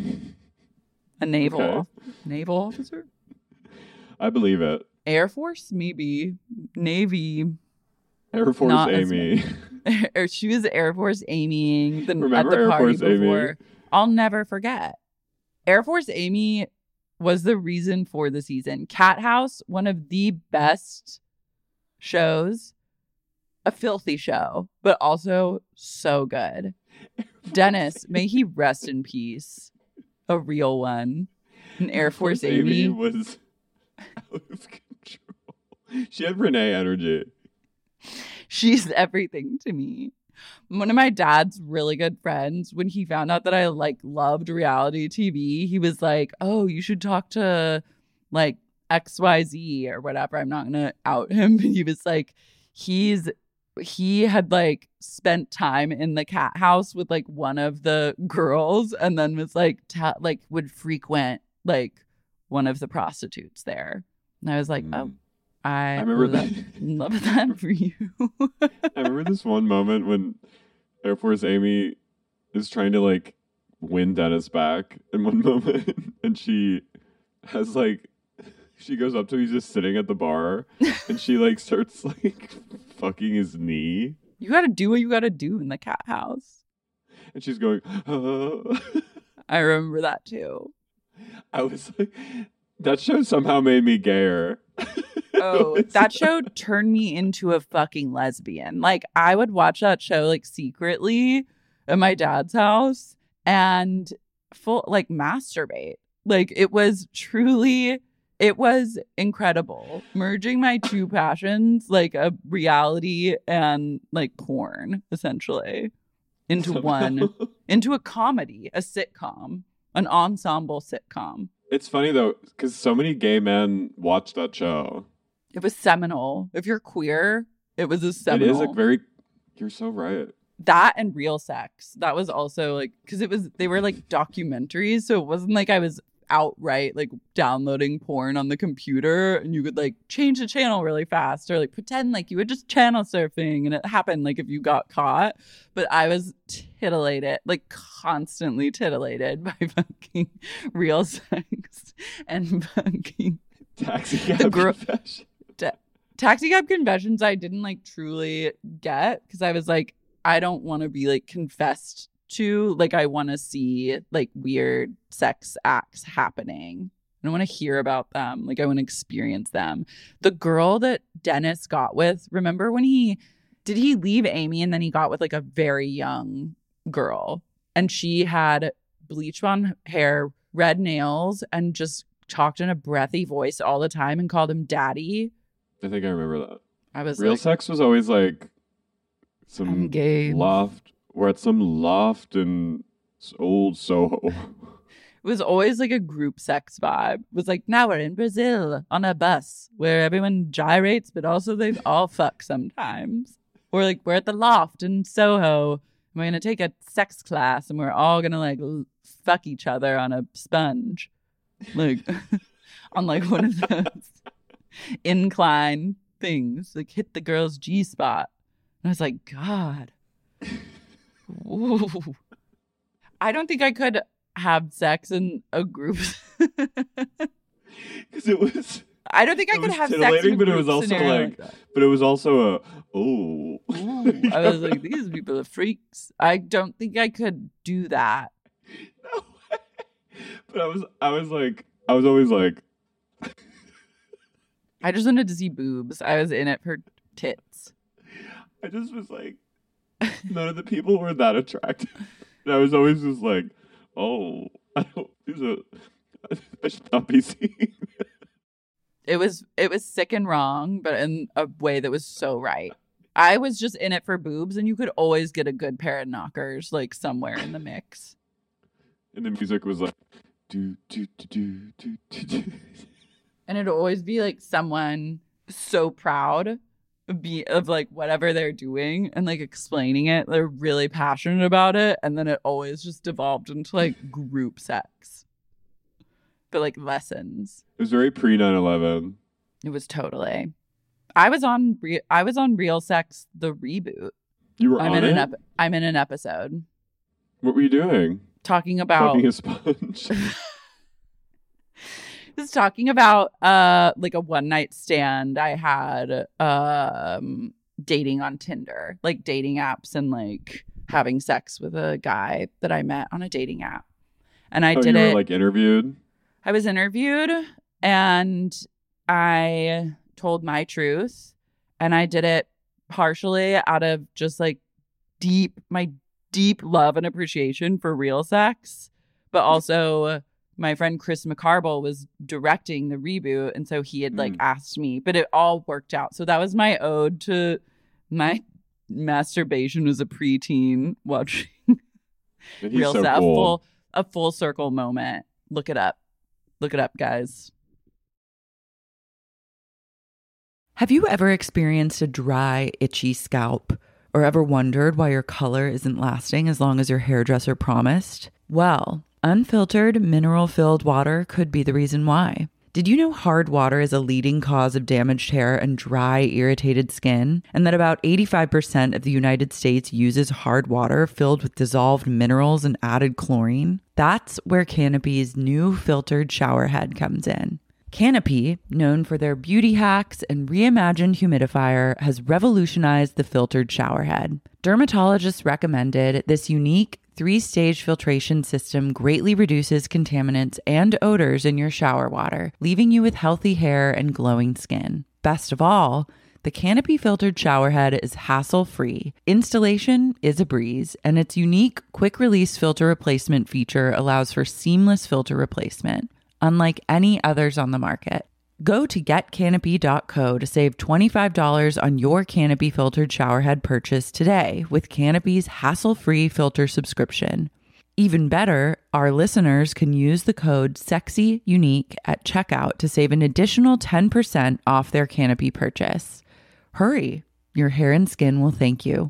A naval officer? I believe it. Air Force? Maybe. Navy. Air Force Amy. She was Air Force Amying at the Air party Force before. Amy? I'll never forget. Air Force Amy was the reason for the season. Cat House, one of the best shows. A filthy show, but also so good. Dennis, may he rest in peace. A real one. An Air Force Amy was out of control. She had Renee energy. She's everything to me. One of my dad's really good friends, when he found out that I like loved reality TV, he was like, oh, you should talk to like XYZ or whatever. I'm not going to out him. But he was like, he had like spent time in the Cat House with like one of the girls, and then was like would frequent like one of the prostitutes there. And I was like, oh, I remember love that for you. I remember this one moment when Air Force Amy is trying to like win Dennis back in one moment, and she has like, she goes up to him, he's just sitting at the bar, and she like starts like fucking his knee. You gotta do what you gotta do in the Cat House. And she's going, I remember that too. I was like, that show somehow made me gayer. Oh, that show turned me into a fucking lesbian. Like, I would watch that show like secretly at my dad's house and masturbate. Like, it was incredible. Merging my two passions, like a reality and like porn, essentially, into a comedy, a sitcom, an ensemble sitcom. It's funny though, because so many gay men watch that show. It was seminal. If you're queer, it was a seminal. It is like very, you're so right. That and Real Sex. That was also like, because they were like documentaries. So it wasn't like I was outright like downloading porn on the computer and you could like change the channel really fast or like pretend like you were just channel surfing and it happened like if you got caught. But I was titillated, like constantly titillated by fucking Real Sex and fucking Taxi Cab Confessions. Taxi Cab Confessions I didn't like truly get, because I was like, I don't want to be like confessed to. Like, I want to see like weird sex acts happening. I don't want to hear about them. Like, I want to experience them. The girl that Dennis got with, remember when he leave Amy and then he got with like a very young girl, and she had bleach blonde hair, red nails, and just talked in a breathy voice all the time and called him daddy. I think I remember that. I was Real like, Sex was always like some loft. We're at some loft in old Soho. It was always like a group sex vibe. It was like, now we're in Brazil on a bus where everyone gyrates, but also they all fuck sometimes. Or like, we're at the loft in Soho and we're going to take a sex class and we're all going to like fuck each other on a sponge. Like, on like one of those incline things. Like, hit the girl's G-spot. And I was like, God. Ooh. I don't think I could have sex in a group. Because it was. I don't think I could have sex in a group. But it was also like but it was also a ooh. I was like, these people are freaks. I don't think I could do that. But I was always like, I just wanted to see boobs. I was in it for tits. I just was like, none of the people were that attractive. And I was always just like, oh, I should not be seen. It was sick and wrong, but in a way that was so right. I was just in it for boobs, and you could always get a good pair of knockers, like, somewhere in the mix. And the music was like, do, do, do, do, do, do, do. And it'd always be, like, someone so proud of like, whatever they're doing and, like, explaining it. They're really passionate about it, and then it always just devolved into, like, group sex. But, like, lessons. It was very pre 9/11. It was totally. I was on Real Sex, the reboot. You were on it? I'm in an episode. What were you doing? Talking about Fucking a sponge. Just talking about like a one night stand I had dating on Tinder, like dating apps, and like having sex with a guy that I met on a dating app. And I did you were, it. like, interviewed? I was interviewed, and I told my truth, and I did it partially out of just like my deep love and appreciation for real sex, but also my friend Chris McCarble was directing the reboot, and so he had like asked me, but it all worked out. So that was my ode to my masturbation as a preteen watching Real Sex. Cool. A full circle moment. Look it up, guys. Have you ever experienced a dry, itchy scalp, or ever wondered why your color isn't lasting as long as your hairdresser promised? Well, unfiltered, mineral-filled water could be the reason why. Did you know hard water is a leading cause of damaged hair and dry, irritated skin? And that about 85% of the United States uses hard water filled with dissolved minerals and added chlorine? That's where Canopy's new filtered shower head comes in. Canopy, known for their beauty hacks and reimagined humidifier, has revolutionized the filtered shower head. Dermatologists recommended this unique 3-stage filtration system greatly reduces contaminants and odors in your shower water, leaving you with healthy hair and glowing skin. Best of all, the Canopy filtered shower head is hassle-free. Installation is a breeze, and its unique quick-release filter replacement feature allows for seamless filter replacement, unlike any others on the market. Go to getcanopy.co to save $25 on your Canopy filtered showerhead purchase today with Canopy's hassle-free filter subscription. Even better, our listeners can use the code SEXYUNIQUE at checkout to save an additional 10% off their Canopy purchase. Hurry, your hair and skin will thank you.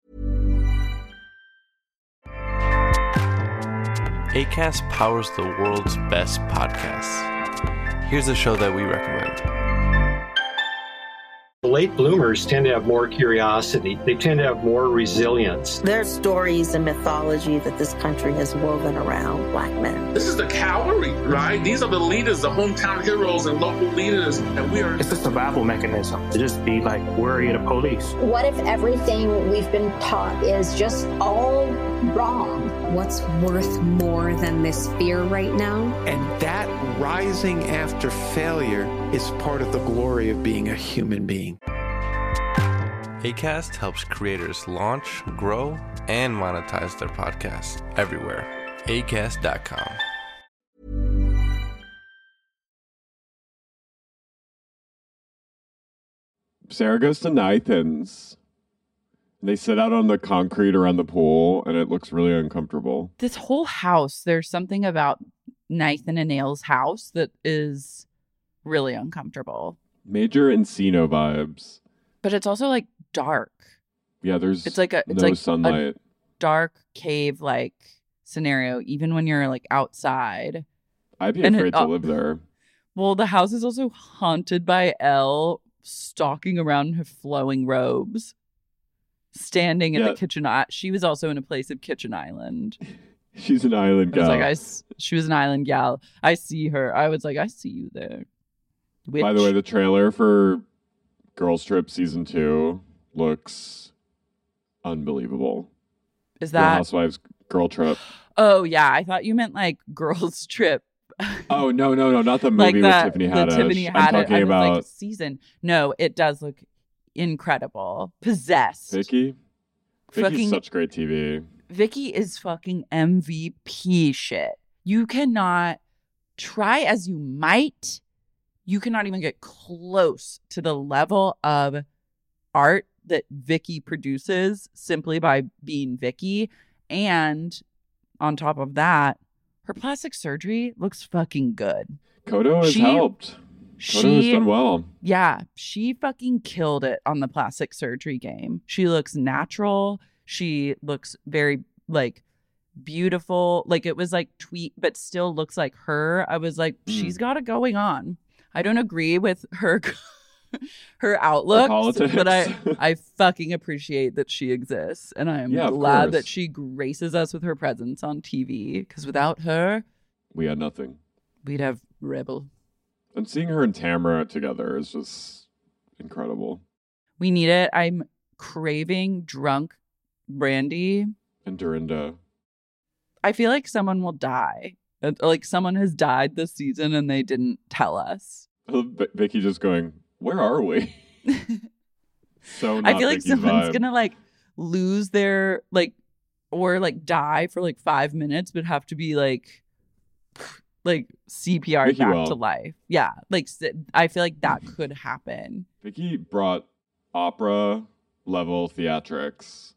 Acast powers the world's best podcasts. Here's a show that we recommend. Late bloomers tend to have more curiosity. They tend to have more resilience. There's stories and mythology that this country has woven around Black men. This is the cavalry, right? These are the leaders, the hometown heroes and local leaders. And we are... It's a survival mechanism to just be like worry of the police. What if everything we've been taught is just all wrong? What's worth more than this fear right now? And that rising after failure is part of the glory of being a human being. Acast helps creators launch, grow, and monetize their podcasts everywhere. Acast.com. Sarah goes to Nathan's. They sit out on the concrete around the pool, and it looks really uncomfortable. This whole house, there's something about Nathan and Nail's house that is really uncomfortable. Major Encino vibes. But it's also like dark. Yeah, there's no sunlight. A dark cave-like scenario, even when you're like outside. I'd be afraid to live there. Well, the house is also haunted by Elle stalking around in her flowing robes. Standing at the kitchen. She was also in a place of Kitchen Island. She's an island gal. She was an island gal. I see her. I was like, I see you there. Witch. By the way, the trailer for Girls Trip Season 2 looks unbelievable. Is that Real Housewives Girl Trip? Oh, yeah. I thought you meant like Girls Trip. Oh, no, not the movie with Tiffany Haddish. I'm talking about like season. No, it does look incredible. Possessed. Vicky's such great TV. Vicky is fucking MVP shit. You cannot try as you might. You cannot even get close to the level of art that Vicky produces simply by being Vicky. And on top of that, her plastic surgery looks fucking good. Kodo has helped. Kodo has done well. Yeah, she fucking killed it on the plastic surgery game. She looks natural. She looks very, like, beautiful. Like, it was, like, tweet, but still looks like her. I was like, she's got it going on. I don't agree with her her outlook, but I fucking appreciate that she exists. And I am glad that she graces us with her presence on TV. Because without her... we had nothing. We'd have Rebel. And seeing her and Tamara together is just incredible. We need it. I'm craving drunk brandy. And Dorinda. I feel like someone will die. Like someone has died this season and they didn't tell us. Vicky just going, where are we? So not I feel like Vicky's someone's vibe. gonna like lose their like or like die for like 5 minutes, but have to be like CPR Vicky back will. to life. Yeah, like I feel like that could happen. Vicky brought opera level theatrics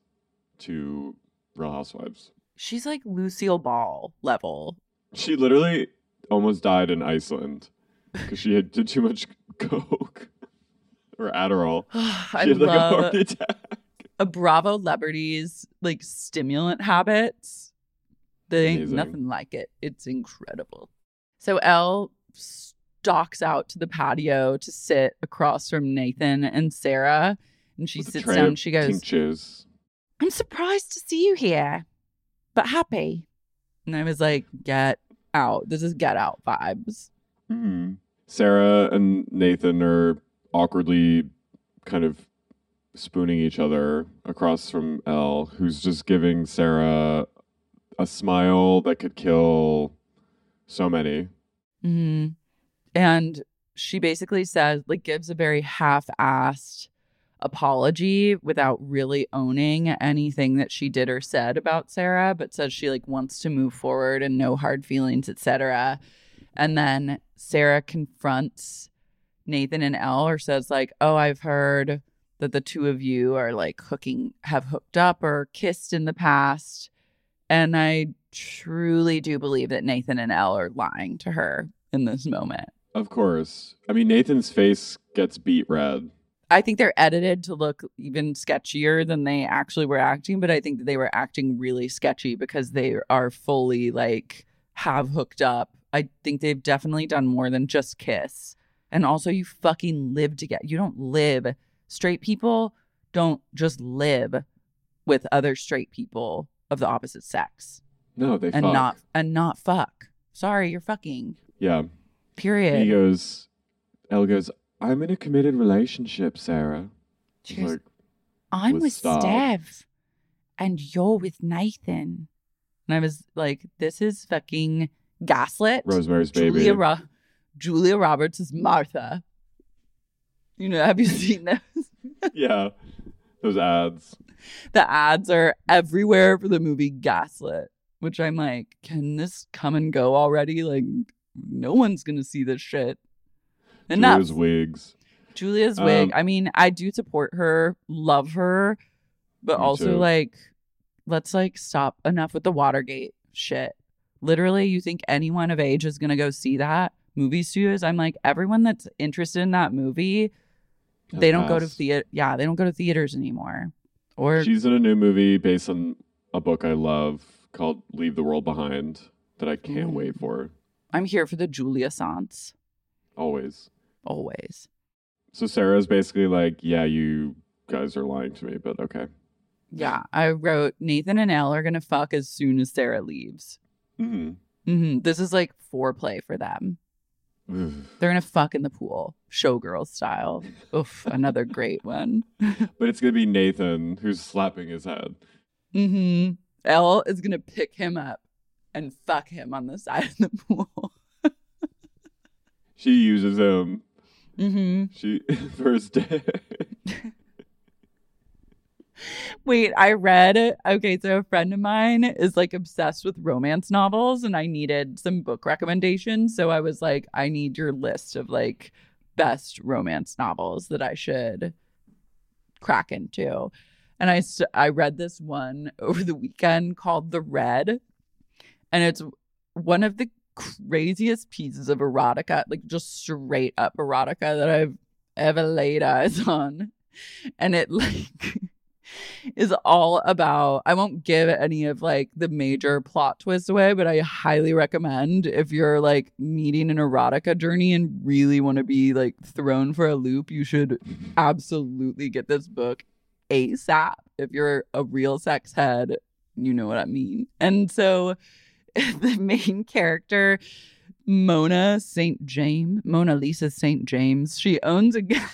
to Real Housewives. She's like Lucille Ball level. She literally almost died in Iceland because she did too much coke or Adderall. I She had like a love heart attack. a Bravo Celebrities like stimulant habits. There ain't Amazing. nothing like it. It's incredible. So Elle stalks out to the patio to sit across from Nathan and Sarah. And she With a sits tray down of and she goes, tinctures. I'm surprised to see you here, but happy. And I was like, get out. This is get out vibes. Hmm. Sarah and Nathan are awkwardly kind of spooning each other across from Elle, who's just giving Sarah a smile that could kill so many. Mm-hmm. And she basically says, like, gives a very half-assed apology without really owning anything that she did or said about Sarah, but says she like wants to move forward and no hard feelings, etc. And then Sarah confronts Nathan and Elle, or says like, oh, I've heard that the two of you are like have hooked up or kissed in the past. And I truly do believe that Nathan and Elle are lying to her in this moment. Of course. I mean, Nathan's face gets beet red. I think they're edited to look even sketchier than they actually were acting, but I think that they were acting really sketchy because they are fully like have hooked up. I think they've definitely done more than just kiss. And also you fucking live together. You don't live. Straight people don't just live with other straight people of the opposite sex. No, they and fuck. not fuck. Sorry, you're fucking. Yeah. Period. Elle goes, I'm in a committed relationship, Sarah. She She's goes, like, I'm with Stop. Steph and you're with Nathan. And I was like, this is fucking gaslit. Rosemary's Baby. Julia Roberts is Martha. You know, have you seen those? Yeah. Those ads. The ads are everywhere for the movie Gaslit, which I'm like, can this come and go already? Like, no one's going to see this shit. Enough. Julia's wigs. Julia's wig. I mean, I do support her, love her, but Me also too. like, let's like stop enough with the Watergate shit. Literally, you think anyone of age is gonna go see that? Movie studios, I'm like, everyone that's interested in that movie, they don't go to theater. Yeah, they don't go to theaters anymore. Or She's in a new movie based on a book I love called Leave the World Behind that I can't wait for. I'm here for the Julia Sance. Always. Always. So Sarah's basically like, yeah, you guys are lying to me, but okay. Yeah, I wrote Nathan and Elle are gonna fuck as soon as Sarah leaves. This is like foreplay for them. They're gonna fuck in the pool, showgirl style. Oof, another great one. But it's gonna be Nathan who's slapping his head. Elle is gonna pick him up and fuck him on the side of the pool. She uses him. Mm-hmm. She first day. Wait, I read. Okay, so a friend of mine is like obsessed with romance novels, and I needed some book recommendations. So I was like, I need your list of like best romance novels that I should crack into. And I read this one over the weekend called The Red, and it's one of the craziest pieces of erotica, like just straight up erotica that I've ever laid eyes on. And it like is all about, I won't give any of like the major plot twists away, but I highly recommend if you're like needing an erotica journey and really want to be like thrown for a loop, you should absolutely get this book ASAP. If you're a real sex head, you know what I mean. And so the main character, Mona Lisa St. James, she owns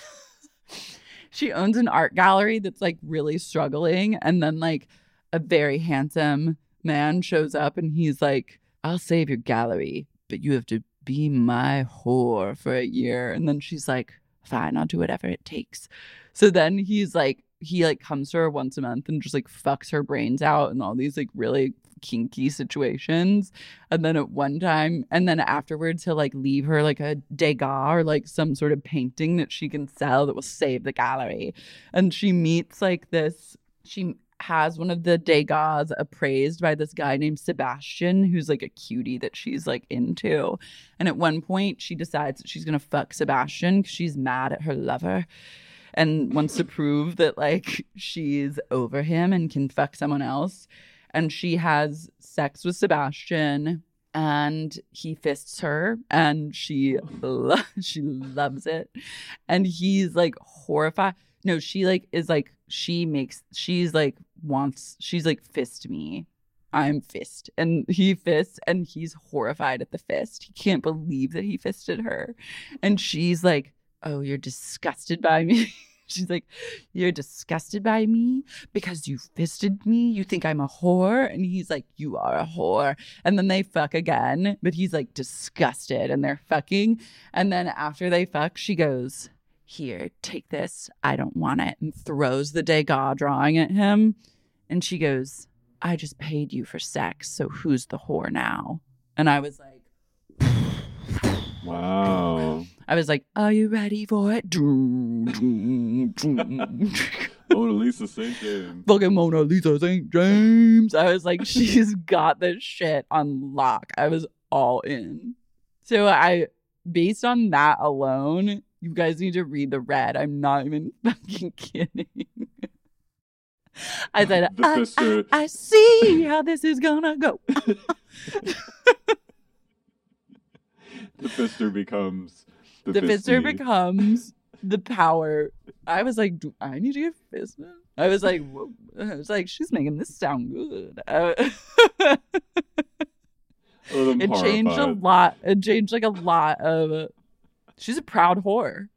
an art gallery that's like really struggling, and then like a very handsome man shows up and he's like, I'll save your gallery, but you have to be my whore for a year. And then she's like, fine, I'll do whatever it takes. So then he comes to her once a month and just like fucks her brains out in all these like really kinky situations. And then at one time, and then afterwards he'll like leave her like a Degas or like some sort of painting that she can sell that will save the gallery. And she meets like this, she has one of the Degas appraised by this guy named Sebastian, who's like a cutie that she's like into. And at one point she decides that she's gonna fuck Sebastian because she's mad at her lover and wants to prove that like she's over him and can fuck someone else. And she has sex with Sebastian and he fists her and she loves it. And he's like horrified. No, she like is like, she's like fist me. I'm fist. And he fists and he's horrified at the fist. He can't believe that he fisted her. And she's like, oh, you're disgusted by me. She's like, you're disgusted by me because you fisted me? You think I'm a whore? And he's like, you are a whore. And then they fuck again, but he's like disgusted and they're fucking. And then after they fuck, she goes, here, take this. I don't want it. And throws the Degas drawing at him. And she goes, I just paid you for sex, so who's the whore now? And I was like, wow. I was like, are you ready for it? Mona Lisa St. James. Fucking Mona Lisa St. James. I was like, she's got this shit on lock. I was all in. So based on that alone, you guys need to read The Red. I'm not even fucking kidding. I said, I see how this is gonna go. The fister becomes the fister becomes the power. I was like, do I need to get fisted? I was like, she's making this sound good. It changed a lot. It changed like a lot of. She's a proud whore.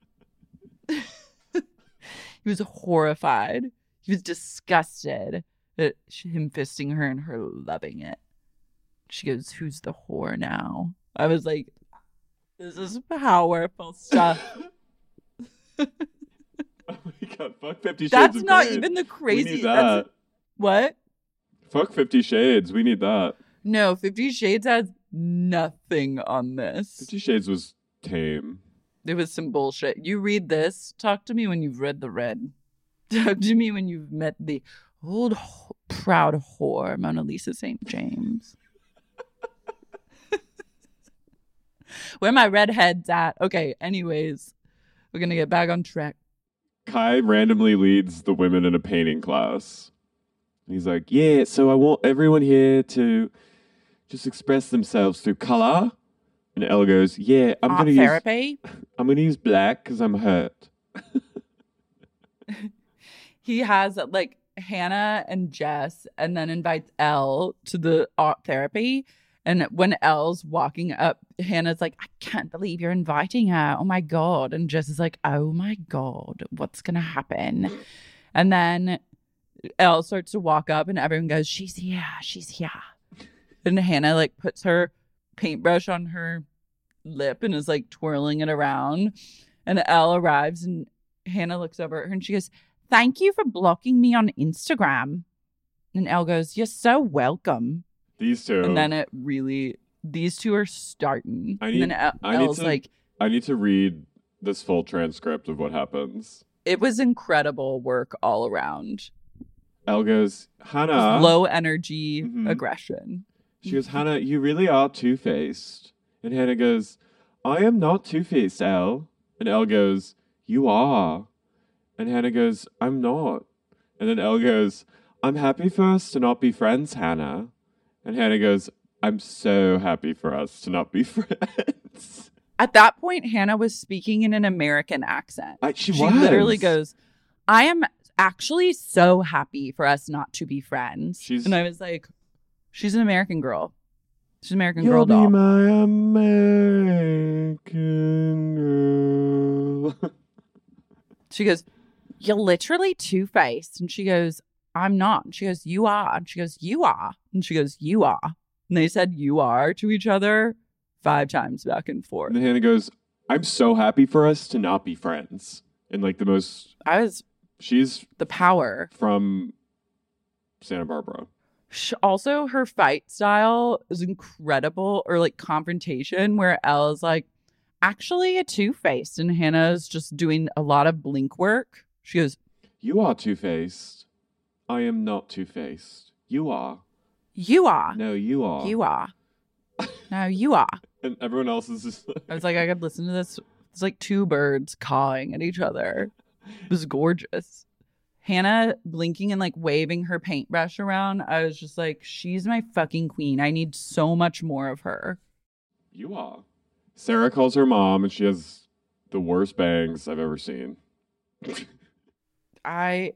He was horrified. He was disgusted at him fisting her and her loving it. She goes, who's the whore now? I was like, this is powerful stuff. Oh my god, fuck 50 Shades That's of not Grey. even the crazy. We need that. What? Fuck 50 Shades. We need that. No, 50 Shades has nothing on this. 50 Shades was tame. It was some bullshit. You read this. Talk to me when you've read The Red. Talk to me when you've met the old proud whore, Mona Lisa St. James. Where my redheads at? Okay, anyways, we're going to get back on track. Kai randomly leads the women in a painting class. He's like, yeah, so I want everyone here to just express themselves through color. And Elle goes, yeah, I'm going to use black because I'm hurt. He has like Hannah and Jess and then invites Elle to the art therapy. And when Elle's walking up, Hannah's like, I can't believe you're inviting her. Oh, my God. And Jess is like, oh, my God, what's going to happen? And then Elle starts to walk up and everyone goes, she's here. She's here. And Hannah like puts her paintbrush on her lip and is like twirling it around. And Elle arrives and Hannah looks over at her and she goes, "Thank you for blocking me on Instagram." And Elle goes, "You're so welcome." These two. And then these two are starting. I need to read this full transcript of what happens. It was incredible work all around. Elle goes, "Hannah." Low energy aggression. She goes, "Hannah, you really are two-faced." And Hannah goes, "I am not two-faced, Elle." And Elle goes, "You are." And Hannah goes, "I'm not." And then Elle goes, "I'm happy for us to not be friends, Hannah." And Hannah goes, "I'm so happy for us to not be friends." At that point, Hannah was speaking in an American accent. She literally goes, "I am actually so happy for us not to be friends." And I was like, she's an American girl. She's an American girl doll. You'll be my American girl. She goes, "You're literally two-faced." And she goes, "I'm not." And she goes, "You are." And she goes, "You are." And she goes, "You are." And they said "you are" to each other 5 times back and forth. And then Hannah goes, "I'm so happy for us to not be friends." In like the most... She's... The power. From Santa Barbara. Also, her fight style is incredible, or like confrontation, where Elle is like, "Actually a two-faced," and Hannah's just doing a lot of blink work. She goes, "You are two-faced. I am not two-faced. You are." "You are." "No, you are." "You are." "No, you are." And everyone else is just... I was like, I could listen to this. It's like 2 birds cawing at each other. It was gorgeous. Hannah blinking and like waving her paintbrush around. I was just like, she's my fucking queen. I need so much more of her. "You are." Sarah calls her mom and she has the worst bangs I've ever seen. Come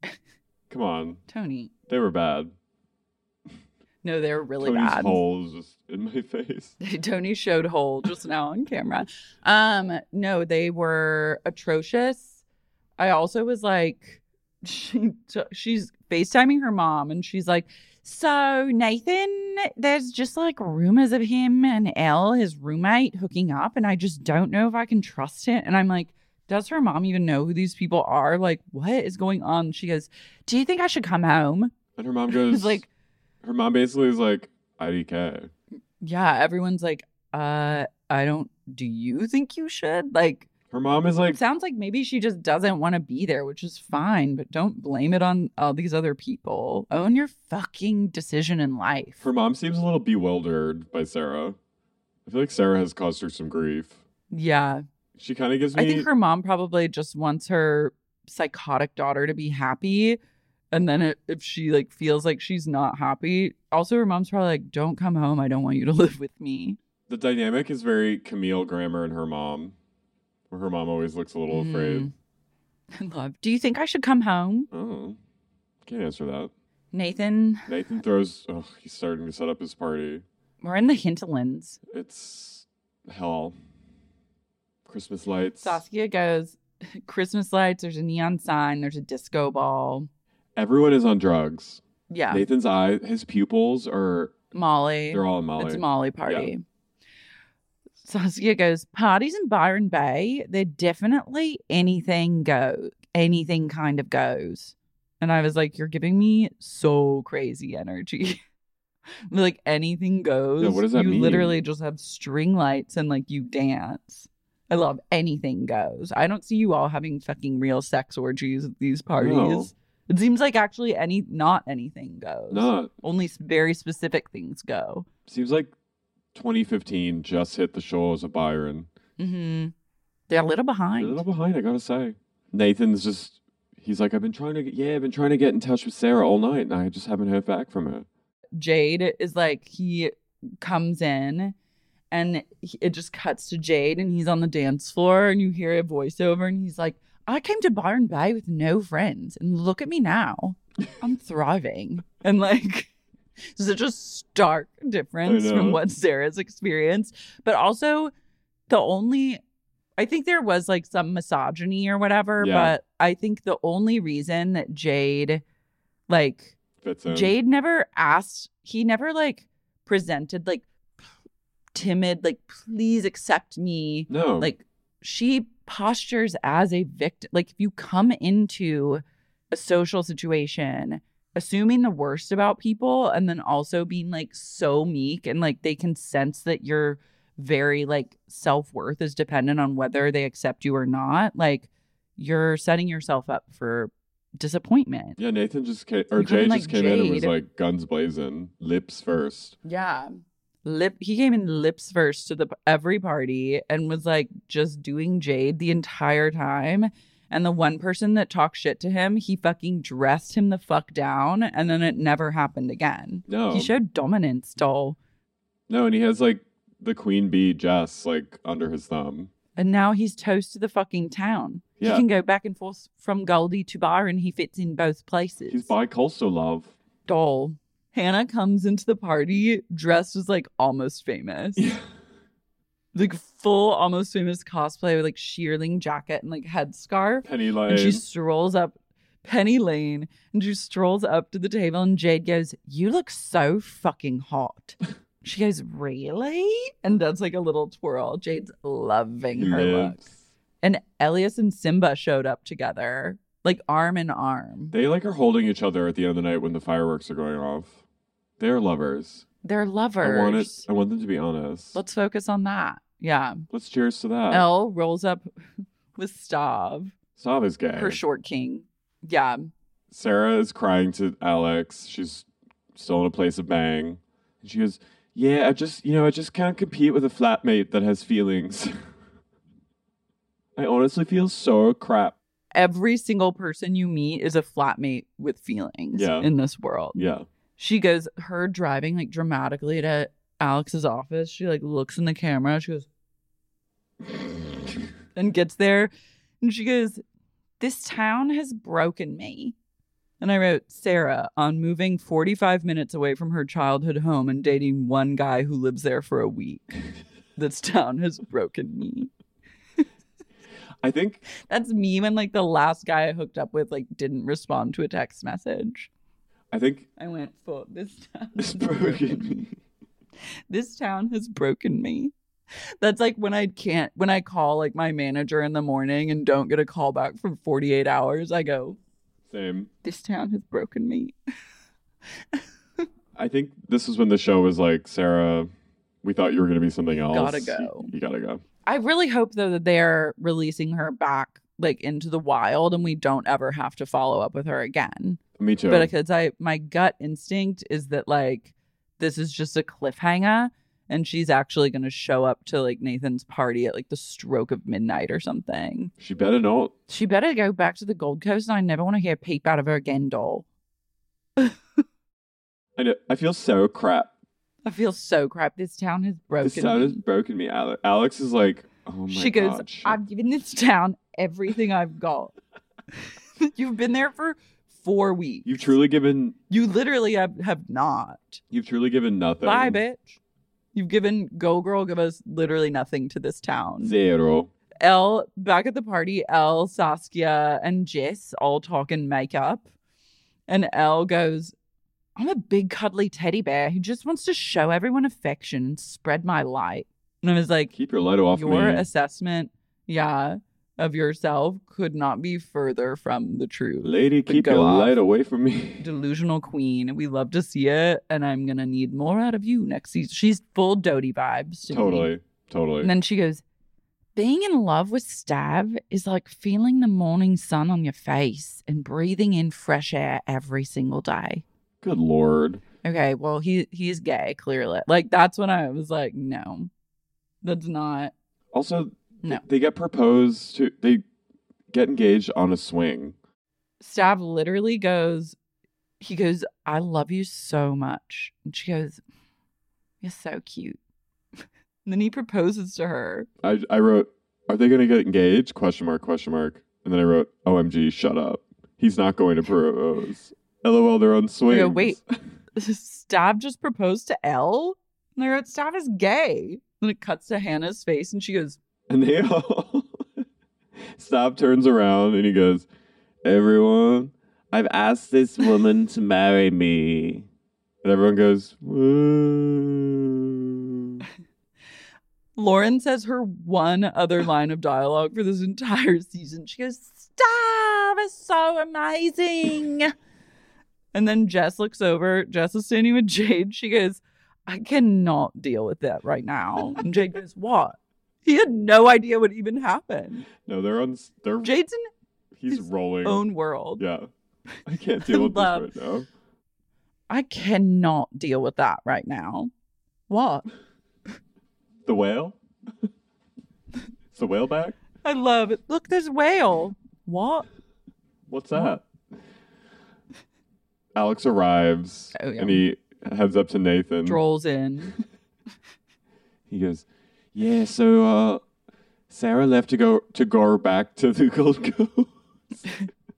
on. Tony. They were bad. No, they were really Tony's bad. hole was just in my face. Tony showed hole just now on camera. No, they were atrocious. I also was like, she's FaceTiming her mom and she's like, "So Nathan, there's just like rumors of him and Elle, his roommate, hooking up, and I just don't know if I can trust it." And I'm like, does her mom even know who these people are? Like, what is going on? She goes, "Do you think I should come home?" And her mom goes, like, her mom basically is like, IDK. Yeah, everyone's like, do you think you should? Like, her mom is like, it sounds like maybe she just doesn't want to be there, which is fine, but don't blame it on all these other people. Own your fucking decision in life. Her mom seems a little bewildered by Sarah. I feel like Sarah has caused her some grief. Yeah. She kind of gives me... I think her mom probably just wants her psychotic daughter to be happy. And then if she like feels like she's not happy, also her mom's probably like, "Don't come home. I don't want you to live with me." The dynamic is very Camille Grammer and her mom, where her mom always looks a little afraid. Love. "Do you think I should come home?" Oh, can't answer that. Nathan throws... Oh, he's starting to set up his party. We're in the hinterlands. It's hell. Christmas lights. Saskia goes, Christmas lights, there's a neon sign, there's a disco ball. Everyone is on drugs. Yeah. Nathan's eye, his pupils are... Molly. They're all in Molly. It's a Molly party. Yeah. Saskia goes, "Parties in Byron Bay, they're definitely anything goes. Anything kind of goes." And I was like, you're giving me so crazy energy. Like, anything goes. Yeah, what does that mean? You literally just have string lights and like you dance. I love anything goes. I don't see you all having fucking real sex orgies at these parties. No. It seems like actually not anything goes. Not. Only very specific things go. Seems like 2015 just hit the shows of Byron. Mm-hmm. They're a little behind. They're a little behind, I gotta say. Nathan's just, he's like, I've been trying to get in touch with Sarah all night, and I just haven't heard back from her. Jade is like, he comes in, and it just cuts to Jade, and he's on the dance floor, and you hear a voiceover, and he's like, "I came to Byron Bay with no friends, and look at me now. I'm thriving." And like, such a stark difference from what Sarah's experienced. But also, I think there was like some misogyny or whatever, but I think the only reason that Jade, like, fits in. Jade never asked, he never like presented like timid, like, please accept me. No. Like, she postures as a victim. Like, if you come into a social situation assuming the worst about people and then also being like so meek and like they can sense that your very like self-worth is dependent on whether they accept you or not, like you're setting yourself up for disappointment. Yeah, Nathan just came, or Jay just came in and was like guns blazing, lips first. Yeah. He came in lips first to every party and was like just doing Jade the entire time. And the one person that talked shit to him, he fucking dressed him the fuck down, and then it never happened again. No. He showed dominance, doll. No, and he has like the queen bee Jess like under his thumb. And now he's toast to the fucking town. Yeah. He can go back and forth from Goldie to Byron. He fits in both places. He's bi-coastal, love. Doll. Hannah comes into the party dressed as like Almost Famous. Yeah. Like full Almost Famous cosplay with like shearling jacket and like headscarf. Penny Lane. And she strolls up Penny Lane and she strolls up to the table and Jade goes, "You look so fucking hot." She goes, "Really?" And does like a little twirl. Jade's loving her look. And Elias and Simba showed up together, like arm in arm. They like are holding each other at the end of the night when the fireworks are going off. They're lovers. They're lovers. I want them to be honest. Let's focus on that. Yeah. Let's cheers to that. Elle rolls up with Stav. Stav is gay. Her short king. Yeah. Sarah is crying to Alex. She's still in a place of bang. And she goes, "Yeah, I just can't compete with a flatmate that has feelings." I honestly feel so crap. Every single person you meet is a flatmate with feelings in this world. Yeah. She goes, her driving like dramatically to Alex's office. She like looks in the camera. She goes, and gets there. And she goes, "This town has broken me." And I wrote, "Sarah, on moving 45 minutes away from her childhood home and dating one guy who lives there for a week. This town has broken me." I think that's me when like the last guy I hooked up with like didn't respond to a text message. I went, "For this town has broken me. This town has broken me." That's like when I call like my manager in the morning and don't get a call back for 48 hours, I go, "Same. This town has broken me." I think this is when the show was like, "Sarah, we thought you were going to be something else. Gotta go. You gotta go." I really hope though that they're releasing her back like into the wild and we don't ever have to follow up with her again. Me too. But because my gut instinct is that like this is just a cliffhanger and she's actually going to show up to like Nathan's party at like the stroke of midnight or something. She better not. She better go back to the Gold Coast and I never want to hear a peep out of her again, doll. I feel so crap. I feel so crap. This town has broken This town me. has broken me, Alex. Alex is like, "Oh my God." She goes, "I've given this town everything I've got." You've been there for 4 weeks. You've truly given... You literally have not. You've truly given nothing. Bye, bitch. You've given... Go, girl, give us literally nothing to this town. Zero. Elle, back at the party, Elle, Saskia, and Jess all talking makeup. And Elle goes, "I'm a big cuddly teddy bear who just wants to show everyone affection and spread my light." And I was like, "Keep your light off me." Your assessment, of yourself could not be further from the truth. Lady, keep your light away from me. Delusional queen. We love to see it, and I'm going to need more out of you next season. She's full Dodie vibes to me. Totally. And then she goes, "Being in love with Stav is like feeling the morning sun on your face and breathing in fresh air every single day." Good Lord. Okay, well, he's gay, clearly. Like, that's when I was like, no, that's not. Also, no. They get proposed to, they get engaged on a swing. Stav literally goes, "I love you so much." And she goes, "You're so cute." And then he proposes to her. I wrote, "Are they going to get engaged? Question mark. And then I wrote, "OMG, shut up. He's not going to propose. LOL, they're on swings." I go, "Wait, Stav just proposed to Elle?" And I wrote, "Stav is gay." And it cuts to Hannah's face and she goes, and they all... Stav turns around and he goes, "Everyone, I've asked this woman to marry me. And everyone goes, woo. Lauren says her one other line of dialogue for this entire season. She goes, stop, it's so amazing. And then Jess looks over. Jess is standing with Jade. She goes, I cannot deal with that right now. And Jade goes, what? He had no idea what even happened. No, they're Jade's in he's rolling own world. Yeah. I can't deal with this right now. I cannot deal with that right now. What? The whale? Is the whale back? I love it. Look, there's a whale. What? What's that? Alex arrives and he heads up to Nathan. Strolls in. He goes, yeah, so Sarah left to go back to the Gold Coast.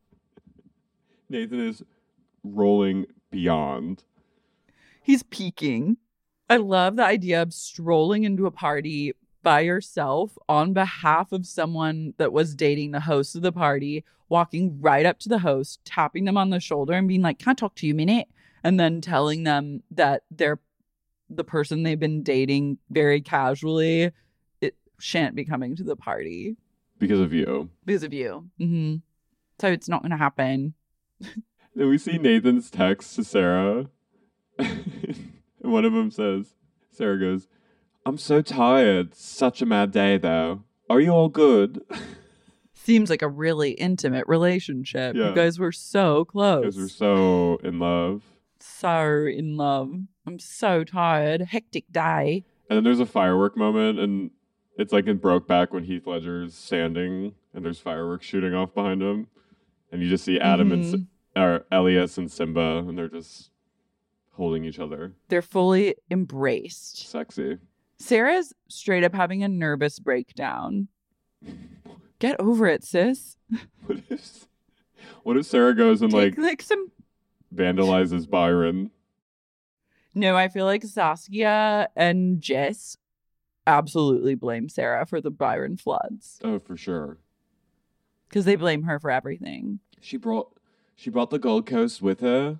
Nathan is rolling beyond. He's peeking. I love the idea of strolling into a party by yourself on behalf of someone that was dating the host of the party, walking right up to the host, tapping them on the shoulder and being like, can I talk to you a minute? And then telling them that they're the person they've been dating very casually. It shan't be coming to the party. Because of you. Because of you. Mm-hmm. So it's not going to happen. Then we see Nathan's text to Sarah. And one of them says, Sarah goes, I'm so tired. Such a mad day, though. Are you all good? Seems like a really intimate relationship. Yeah. You guys were so close. You guys were so in love. So in love. I'm so tired. Hectic day. And then there's a firework moment, and it's like in Brokeback when Heath Ledger's standing, and there's fireworks shooting off behind him. And you just see Adam and Elias and Simba, and they're just holding each other. They're fully embraced. Sexy. Sarah's straight up having a nervous breakdown. Get over it, sis. What if Sarah goes and like some vandalizes Byron? No, I feel like Saskia and Jess absolutely blame Sarah for the Byron floods. Oh, for sure. Because they blame her for everything. She brought the Gold Coast with her.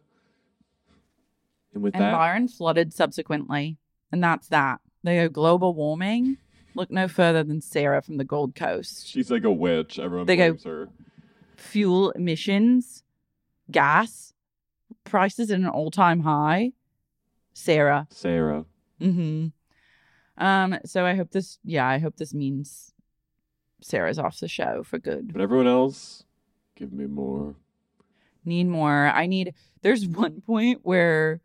And Byron flooded subsequently. And that's that. They go global warming. Look no further than Sarah from the Gold Coast. She's like a witch. Everyone blames her. Fuel emissions, gas, prices at an all-time high. Sarah. Mm-hmm. So I hope this means Sarah's off the show for good. But everyone else, give me more. Need more. There's one point where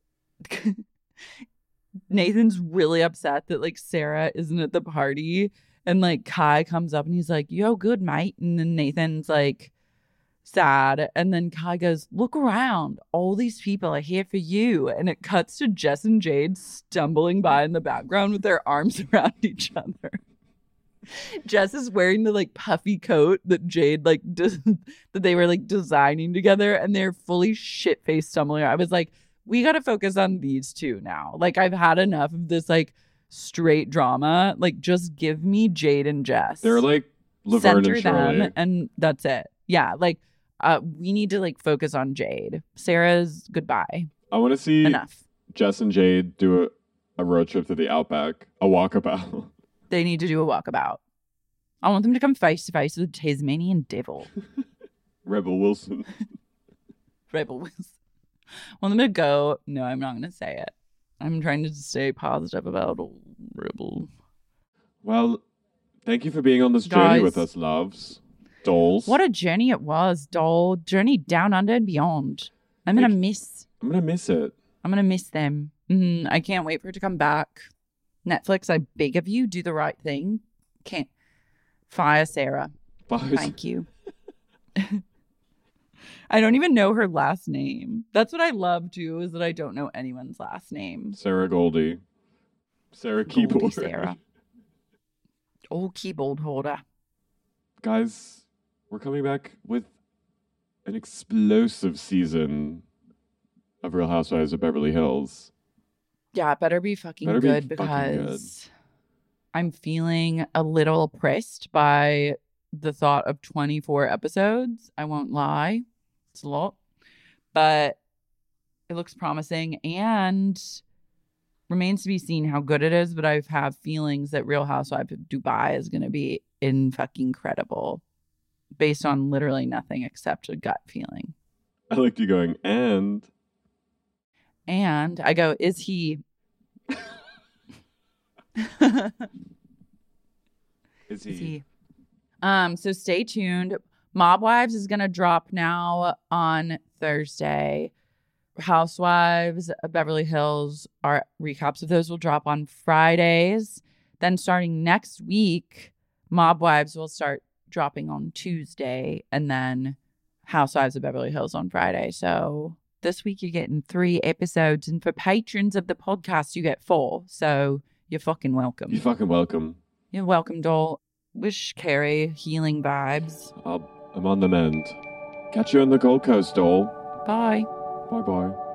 Nathan's really upset that like Sarah isn't at the party, and like Kai comes up and he's like, yo, good mate. And then Nathan's like sad, and then Kai goes, look around, all these people are here for you. And it cuts to Jess and Jade stumbling by in the background with their arms around each other. Jess is wearing the like puffy coat that Jade like that they were like designing together, and they're fully shit-faced stumbling. I was like, we got to focus on these two now. Like, I've had enough of this like straight drama. Like, just give me Jade and Jess. They're like Laverne Center and Shirley. them, and that's it. Yeah, like we need to like focus on Jade. Sarah's goodbye. I want to see enough. Jess and Jade do a road trip to the Outback, a walkabout. They need to do a walkabout. I want them to come face to face with the Tasmanian devil. Rebel Wilson. Rebel Wilson. I want them to go. No, I'm not going to say it. I'm trying to stay positive about Rebel. Well, thank you for being on this journey with us, loves. Dolls. What a journey it was, doll. Journey down under and beyond. I'm going to miss it. I'm going to miss them. I can't wait for it to come back. Netflix, I beg of you, do the right thing. Can't fire Sarah. Thank you. I don't even know her last name. That's what I love too, is that I don't know anyone's last name. Sarah Goldie. Sarah Keyboard. Goldie Sarah. Old keyboard holder. Guys, we're coming back with an explosive season of Real Housewives of Beverly Hills. Yeah, it better be fucking good because I'm feeling a little oppressed by the thought of 24 episodes. I won't lie. It's a lot. But It looks promising and remains to be seen how good it is, but I have feelings that Real Housewives of Dubai is going to be fucking credible based on literally nothing except a gut feeling. I liked you going, and I go, is he? Is he? So stay tuned. Mob Wives is going to drop now on Thursday. Housewives of Beverly Hills, our recaps of those will drop on Fridays. Then starting next week, Mob Wives will start dropping on Tuesday, and then Housewives of Beverly Hills on Friday. So this week you're getting 3 episodes, and for patrons of the podcast, you get 4. So you're fucking welcome. You're fucking welcome. You're welcome, doll. Wish Carrie healing vibes. I'm on the mend. Catch you on the Gold Coast, doll. Bye. Bye-bye.